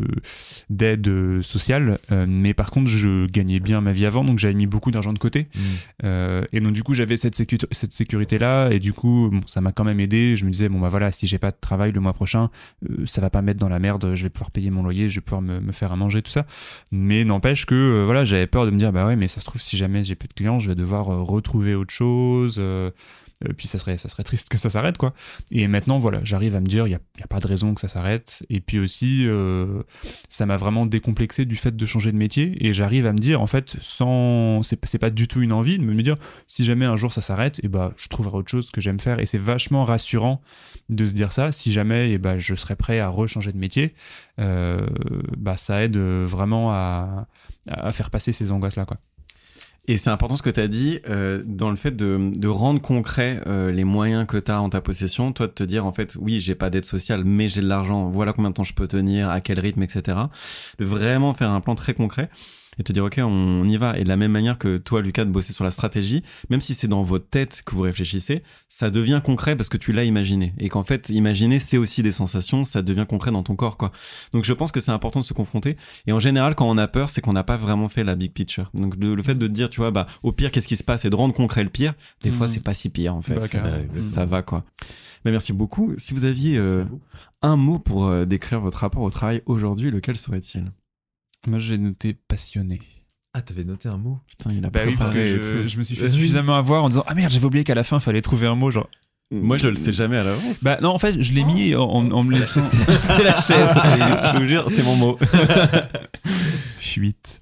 d'aide sociale, mais par contre, je gagnais bien ma vie avant, donc j'avais mis beaucoup d'argent de côté. Et donc, du coup, j'avais cette sécurité-là, et du coup, ça m'a quand même aidé. Je me disais, voilà, si j'ai pas de travail le mois prochain, ça va pas me mettre dans la merde, je vais pouvoir payer mon loyer, je vais pouvoir me faire à manger, tout ça. Mais n'empêche que, j'avais peur de me dire, ouais, mais ça se trouve, si jamais j'ai plus de clients, je vais devoir retrouver autre chose, puis ça serait triste que ça s'arrête, quoi. Et maintenant, j'arrive à me dire, il y a pas de raison que ça s'arrête. Et puis aussi, ça m'a vraiment décomplexé du fait de changer de métier, et j'arrive à me dire, en fait, c'est pas du tout une envie de me dire, si jamais un jour ça s'arrête, je trouverai autre chose que j'aime faire. Et c'est vachement rassurant de se dire ça. Si jamais je serais prêt à rechanger de métier, ça aide vraiment à faire passer ces angoisses-là, quoi. Et c'est important ce que tu as dit dans le fait de rendre concret les moyens que tu as en ta possession, toi de te dire en fait oui, j'ai pas d'aide sociale mais j'ai de l'argent, voilà combien de temps je peux tenir, à quel rythme, etc. De vraiment faire un plan très concret et te dire ok, on y va. Et de la même manière que toi Lucas, de bosser sur la stratégie, même si c'est dans votre tête que vous réfléchissez, ça devient concret parce que tu l'as imaginé, et qu'en fait imaginer c'est aussi des sensations, ça devient concret dans ton corps, quoi. Donc je pense que c'est important de se confronter, et en général quand on a peur, c'est qu'on n'a pas vraiment fait la big picture. Donc le fait de te dire, tu vois, au pire qu'est-ce qui se passe, et de rendre concret le pire, des fois c'est pas si pire en fait. Ça va, quoi. Mais merci beaucoup. Si vous aviez un mot pour décrire votre rapport au travail aujourd'hui, lequel serait-il? Moi, j'ai noté passionné. Ah, t'avais noté un mot? Putain, il a oui, parce que je me suis fait suffisamment avoir en disant, ah merde, j'avais oublié qu'à la fin, il fallait trouver un mot, genre. Moi, je le sais jamais à l'avance. Non, en fait, je l'ai mis en me laissant. C'est la chaise. Je veux dire, c'est mon mot. Fuite.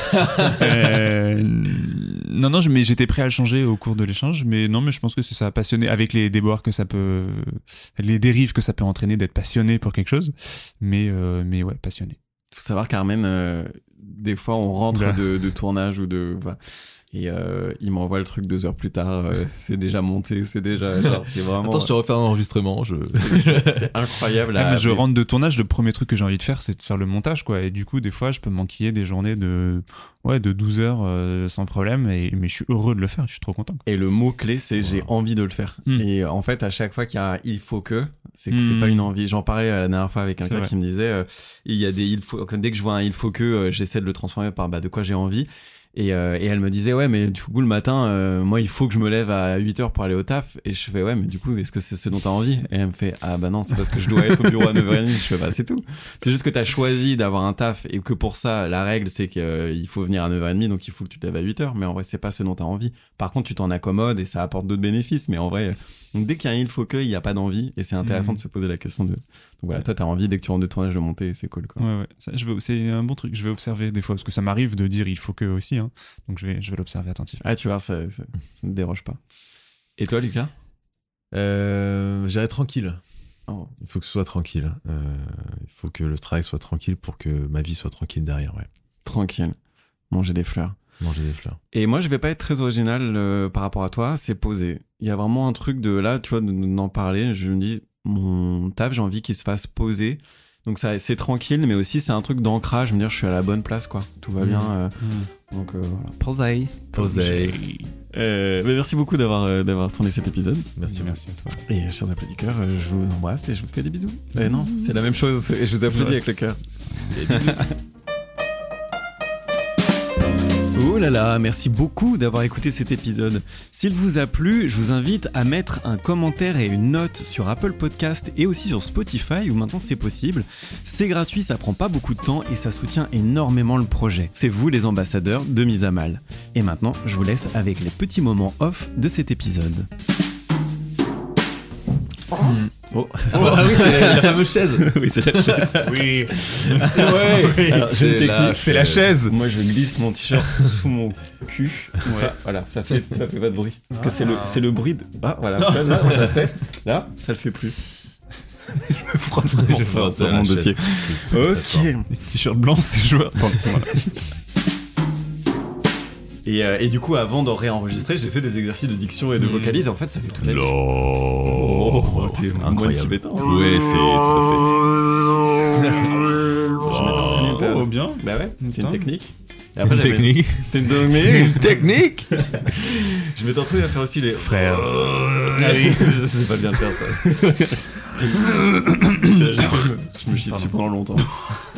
Non, mais j'étais prêt à le changer au cours de l'échange, mais je pense que c'est ça, passionné, avec les déboires que ça peut, les dérives que ça peut entraîner d'être passionné pour quelque chose, mais ouais, passionné. Faut savoir, Carmen, des fois on rentre de tournage ou de Et il m'envoie le truc 2 heures plus tard. C'est déjà monté, c'est déjà. Genre, c'est vraiment. Attends, je te refais un enregistrement. C'est incroyable. Mais je rentre de tournage, le premier truc que j'ai envie de faire, c'est de faire le montage, quoi. Et du coup, des fois, je peux m'enquiller des journées de 12 heures sans problème. Mais je suis heureux de le faire, je suis trop content, quoi. Et le mot-clé, c'est j'ai envie de le faire. Et en fait, à chaque fois qu'il y a un il faut que, c'est pas une envie. J'en parlais la dernière fois avec quelqu'un qui me disait il y a des il faut. Dès que je vois un il faut que, j'essaie de le transformer par de quoi j'ai envie. Et elle me disait ouais mais du coup le matin moi il faut que je me lève à 8h pour aller au taf et je fais ouais mais du coup est-ce que c'est ce dont t'as envie et elle me fait ah bah non c'est parce que je dois être au bureau à 9h30. Je fais bah c'est tout, c'est juste que t'as choisi d'avoir un taf et que pour ça la règle c'est qu'il faut venir à 9h30 donc il faut que tu te lèves à 8h, mais en vrai c'est pas ce dont t'as envie. Par contre tu t'en accommodes et ça apporte d'autres bénéfices, mais en vrai donc dès qu'il y a un il faut que, il y a pas d'envie et c'est intéressant de se poser la question de donc voilà, toi t'as envie dès que tu rentres de tournage de monter et c'est cool quoi. Ouais ça, c'est un bon truc, je vais observer des fois parce que ça m'arrive de dire il faut que aussi hein. Donc je vais l'observer attentif. Ah tu vois ça ne déroge pas. Et toi Lucas? J'irai tranquille. Oh. Il faut que ce soit tranquille. Il faut que le travail soit tranquille pour que ma vie soit tranquille derrière. Ouais. Tranquille. Manger des fleurs. Et moi je vais pas être très original par rapport à toi, c'est posé. Il y a vraiment un truc de là, tu vois, d'en parler, je me dis mon taf j'ai envie qu'il se fasse poser. Donc ça, c'est tranquille, mais aussi c'est un truc d'ancrage. Je me dire, je suis à la bonne place, quoi. Tout va bien. Donc voilà. Posé. Merci beaucoup d'avoir tourné cet épisode. Merci à toi. Et chers applaudisseurs, je vous embrasse et je vous fais des bisous. Non, c'est la même chose. Et je vous applaudis avec le cœur. Des bisous. Oh là là, merci beaucoup d'avoir écouté cet épisode. S'il vous a plu, je vous invite à mettre un commentaire et une note sur Apple Podcast et aussi sur Spotify où maintenant c'est possible. C'est gratuit, ça prend pas beaucoup de temps et ça soutient énormément le projet. C'est vous les ambassadeurs de Mise à Mal. Et maintenant, je vous laisse avec les petits moments off de cet épisode. Oh ah oui, c'est la fameuse chaise. Oui, c'est la chaise. Oui. Ouais. Alors, j'ai une technique, c'est la chaise. Moi, je glisse mon t-shirt sous mon cul. Ouais. Voilà, ça fait pas de bruit. Parce que c'est le bruit de... Ah, voilà. Là, on l'a fait. Là, ça le fait plus. Je me frotte vraiment sur mon dossier. Ok. T-shirt blanc, c'est joueur. Voilà. Et du coup, avant de réenregistrer, j'ai fait des exercices de diction et de vocalise. Et en fait, ça fait toute la différence. Oh, t'es incroyable. Tibétain. Oui, c'est tout à fait. Oh, bien. Bah ouais, c'est une technique. C'est une technique. C'est une technique. Je m'étais retrouvé à faire aussi les frères. Ah oui, je sais pas bien le faire ça. Je me chie dessus pendant longtemps.